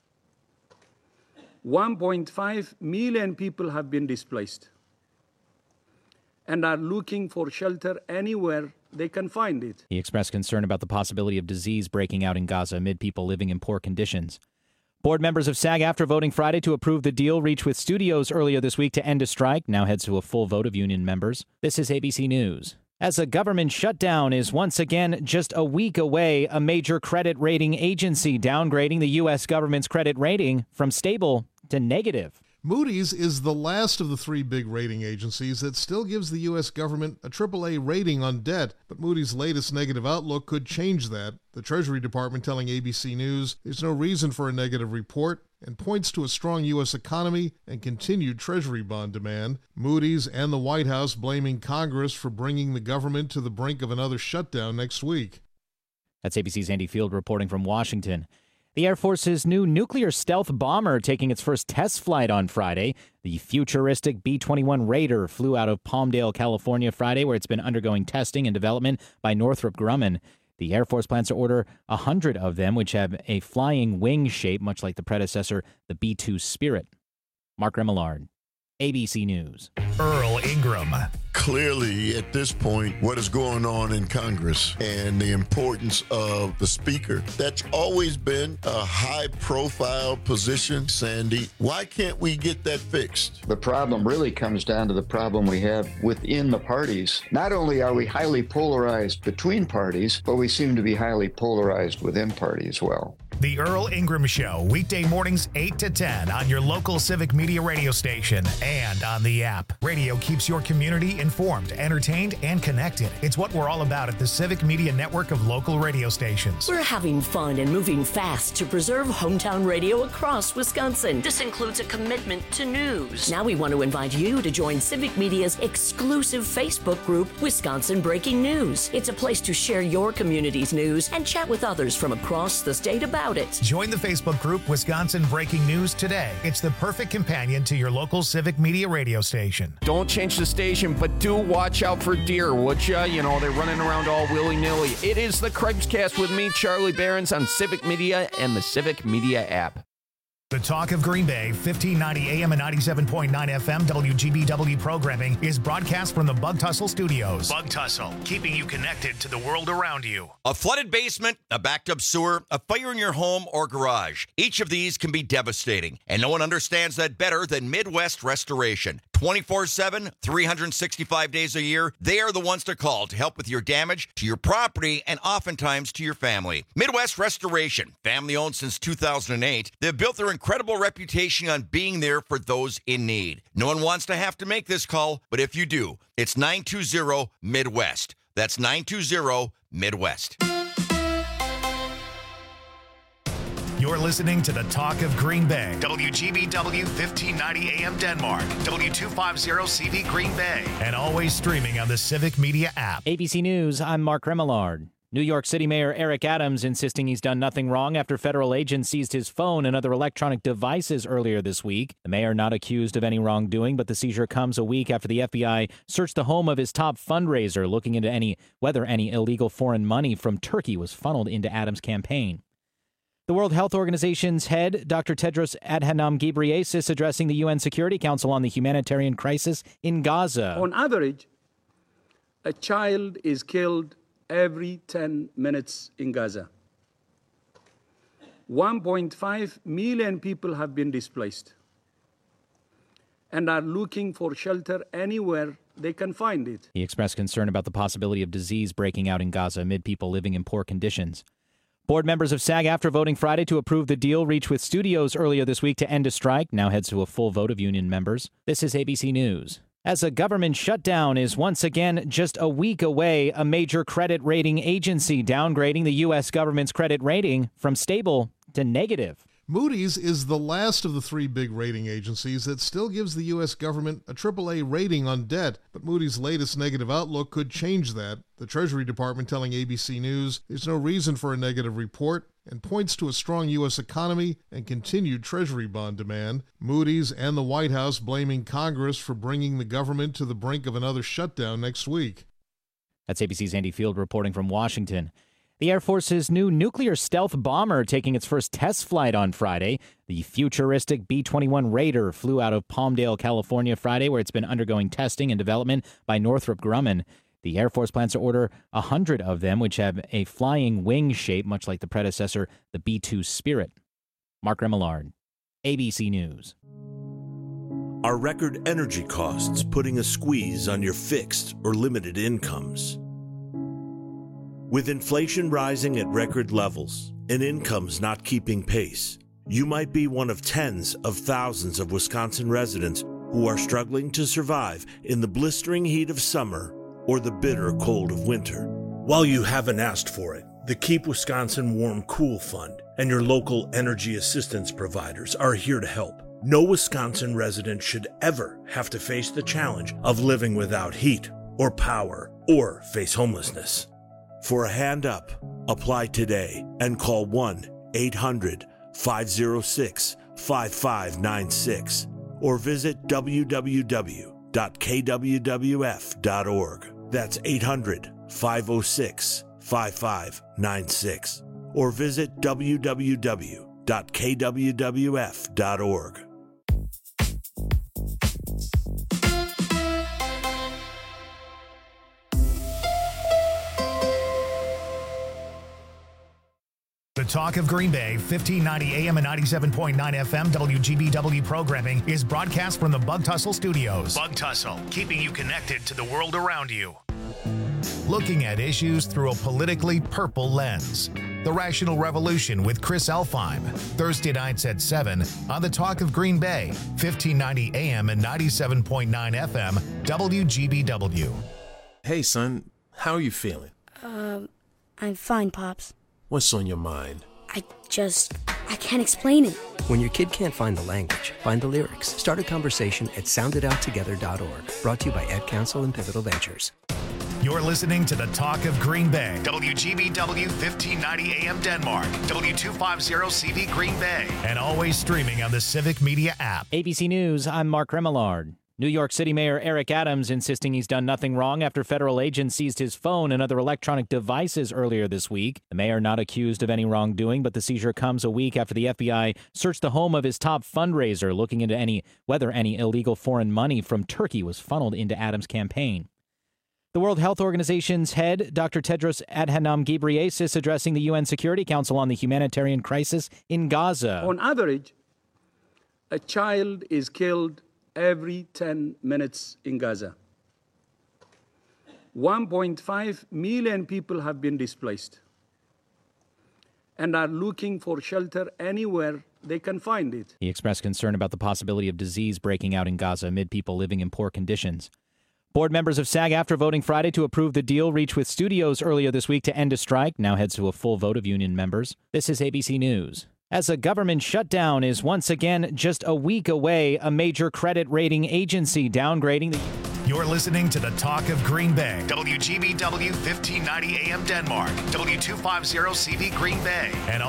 1.5 million people have been displaced and are looking for shelter anywhere they can find it. He expressed concern about the possibility of disease breaking out in Gaza amid people living in poor conditions. Board members of SAG-AFTRA voting Friday to approve the deal reached with studios earlier this week to end a strike now heads to a full vote of union members. This is ABC News. As a government shutdown is once again just a week away, a major credit rating agency downgrading the U.S. government's credit rating from stable to negative. Moody's is the last of the three big rating agencies that still gives the U.S. government a AAA rating on debt, but Moody's latest negative outlook could change that. The Treasury Department telling ABC News there's no reason for a negative report and points to a strong U.S. economy and continued Treasury bond demand. Moody's and the White House blaming Congress for bringing the government to the brink of another shutdown next week. That's ABC's Andy Field reporting from Washington. The Air Force's new nuclear stealth bomber taking its first test flight on Friday. The futuristic B-21 Raider flew out of Palmdale, California Friday, where it's been undergoing testing and development by Northrop Grumman. The Air Force plans to order 100 of them, which have a flying wing shape, much like the predecessor, the B-2 Spirit. Mark Remillard, ABC News. Earl Ingram. Clearly, at this point, what is going on in Congress and the importance of the Speaker, that's always been a high-profile position, Sandy. Why can't we get that fixed? The problem really comes down to the problem we have within the parties. Not only are we highly polarized between parties, but we seem to be highly polarized within party as well. The Earl Ingram Show, weekday mornings 8 to 10 on your local Civic Media radio station and on the app. Radio keeps your community informed, entertained, and connected. It's what we're all about at the Civic Media network of local radio stations. We're having fun and moving fast to preserve hometown radio across Wisconsin. This includes a commitment to news. Now we want to invite you to join Civic Media's exclusive Facebook group, Wisconsin Breaking News. It's a place to share your community's news and chat with others from across the state about it. Join the Facebook group Wisconsin Breaking News today. It's the perfect companion to your local Civic Media radio station. Don't change the station, but do watch out for deer, would ya? You know, they're running around all willy-nilly. It is the Craig's Cast with me, Charlie Behrens, on Civic Media and the Civic Media app. The Talk of Green Bay, 1590 AM and 97.9 FM WGBW programming is broadcast from the Bug Tussle Studios. Bug Tussle, keeping you connected to the world around you. A flooded basement, a backed up sewer, a fire in your home or garage. Each of these can be devastating, and no one understands that better than Midwest Restoration. 24/7, 365 days a year, they are the ones to call to help with your damage to your property and oftentimes to your family. Midwest Restoration, family owned since 2008, they've built their incredible reputation on being there for those in need. No one wants to have to make this call, but if you do, it's 920-MIDWEST. That's 920-MIDWEST. You're listening to the Talk of Green Bay, WGBW 1590 AM Denmark, W250CV Green Bay, and always streaming on the Civic Media app. ABC News, I'm Mark Remillard. New York City Mayor Eric Adams insisting he's done nothing wrong after federal agents seized his phone and other electronic devices earlier this week. The mayor not accused of any wrongdoing, but the seizure comes a week after the FBI searched the home of his top fundraiser, looking into whether any illegal foreign money from Turkey was funneled into Adams' campaign. The World Health Organization's head, Dr. Tedros Adhanom Ghebreyesus, addressing the UN Security Council on the humanitarian crisis in Gaza. On average, a child is killed every 10 minutes in Gaza. 1.5 million people have been displaced and are looking for shelter anywhere they can find it. He expressed concern about the possibility of disease breaking out in Gaza amid people living in poor conditions. Board members of SAG-AFTRA voting Friday to approve the deal reached with studios earlier this week to end a strike now heads to a full vote of union members. This is ABC News. As a government shutdown is once again just a week away, a major credit rating agency downgrading the U.S. government's credit rating from stable to negative. Moody's is the last of the three big rating agencies that still gives the U.S. government a AAA rating on debt, but Moody's latest negative outlook could change that. The Treasury Department telling ABC News there's no reason for a negative report and points to a strong U.S. economy and continued Treasury bond demand. Moody's and the White House blaming Congress for bringing the government to the brink of another shutdown next week. That's ABC's Andy Field reporting from Washington. The Air Force's new nuclear stealth bomber taking its first test flight on Friday. The futuristic B-21 Raider flew out of Palmdale, California Friday, where it's been undergoing testing and development by Northrop Grumman. The Air Force plans to order 100 of them, which have a flying wing shape, much like the predecessor, the B-2 Spirit. Mark Remillard, ABC News. Are record energy costs putting a squeeze on your fixed or limited incomes? With inflation rising at record levels and incomes not keeping pace, you might be one of tens of thousands of Wisconsin residents who are struggling to survive in the blistering heat of summer or the bitter cold of winter. While you haven't asked for it, the Keep Wisconsin Warm Cool Fund and your local energy assistance providers are here to help. No Wisconsin resident should ever have to face the challenge of living without heat or power or face homelessness. For a hand up, apply today and call 1-800-506-5596 or visit www.kwwf.org. That's 800-506-5596 or visit www.kwwf.org. The Talk of Green Bay, 1590 AM and 97.9 FM WGBW programming is broadcast from the Bug Tussle Studios. Bug Tussle, keeping you connected to the world around you. Looking at issues through a politically purple lens. The Rational Revolution with Chris Elfheim. Thursday nights at 7 on the Talk of Green Bay, 1590 AM and 97.9 FM, WGBW. Hey, son, how are you feeling? I'm fine, Pops. What's on your mind? I can't explain it. When your kid can't find the language, find the lyrics. Start a conversation at sounditouttogether.org. Brought to you by Ad Council and Pivotal Ventures. You're listening to the Talk of Green Bay, WGBW 1590 AM Denmark, W250CV Green Bay, and always streaming on the Civic Media app. ABC News, I'm Mark Remillard. New York City Mayor Eric Adams insisting he's done nothing wrong after federal agents seized his phone and other electronic devices earlier this week. The mayor not accused of any wrongdoing, but the seizure comes a week after the FBI searched the home of his top fundraiser, looking into whether any illegal foreign money from Turkey was funneled into Adams' campaign. The World Health Organization's head, Dr. Tedros Adhanom Ghebreyesus, addressing the UN Security Council on the humanitarian crisis in Gaza. On average, a child is killed every 10 minutes in Gaza. 1.5 million people have been displaced and are looking for shelter anywhere they can find it. He expressed concern about the possibility of disease breaking out in Gaza amid people living in poor conditions. Board members of SAG-AFTRA voting Friday to approve the deal reached with studios earlier this week to end a strike now heads to a full vote of union members. This is ABC News. As a government shutdown is once again just a week away, a major credit rating agency downgrading the... You're listening to the Talk of Green Bay, WGBW 1590 AM Denmark, W250CV Green Bay, and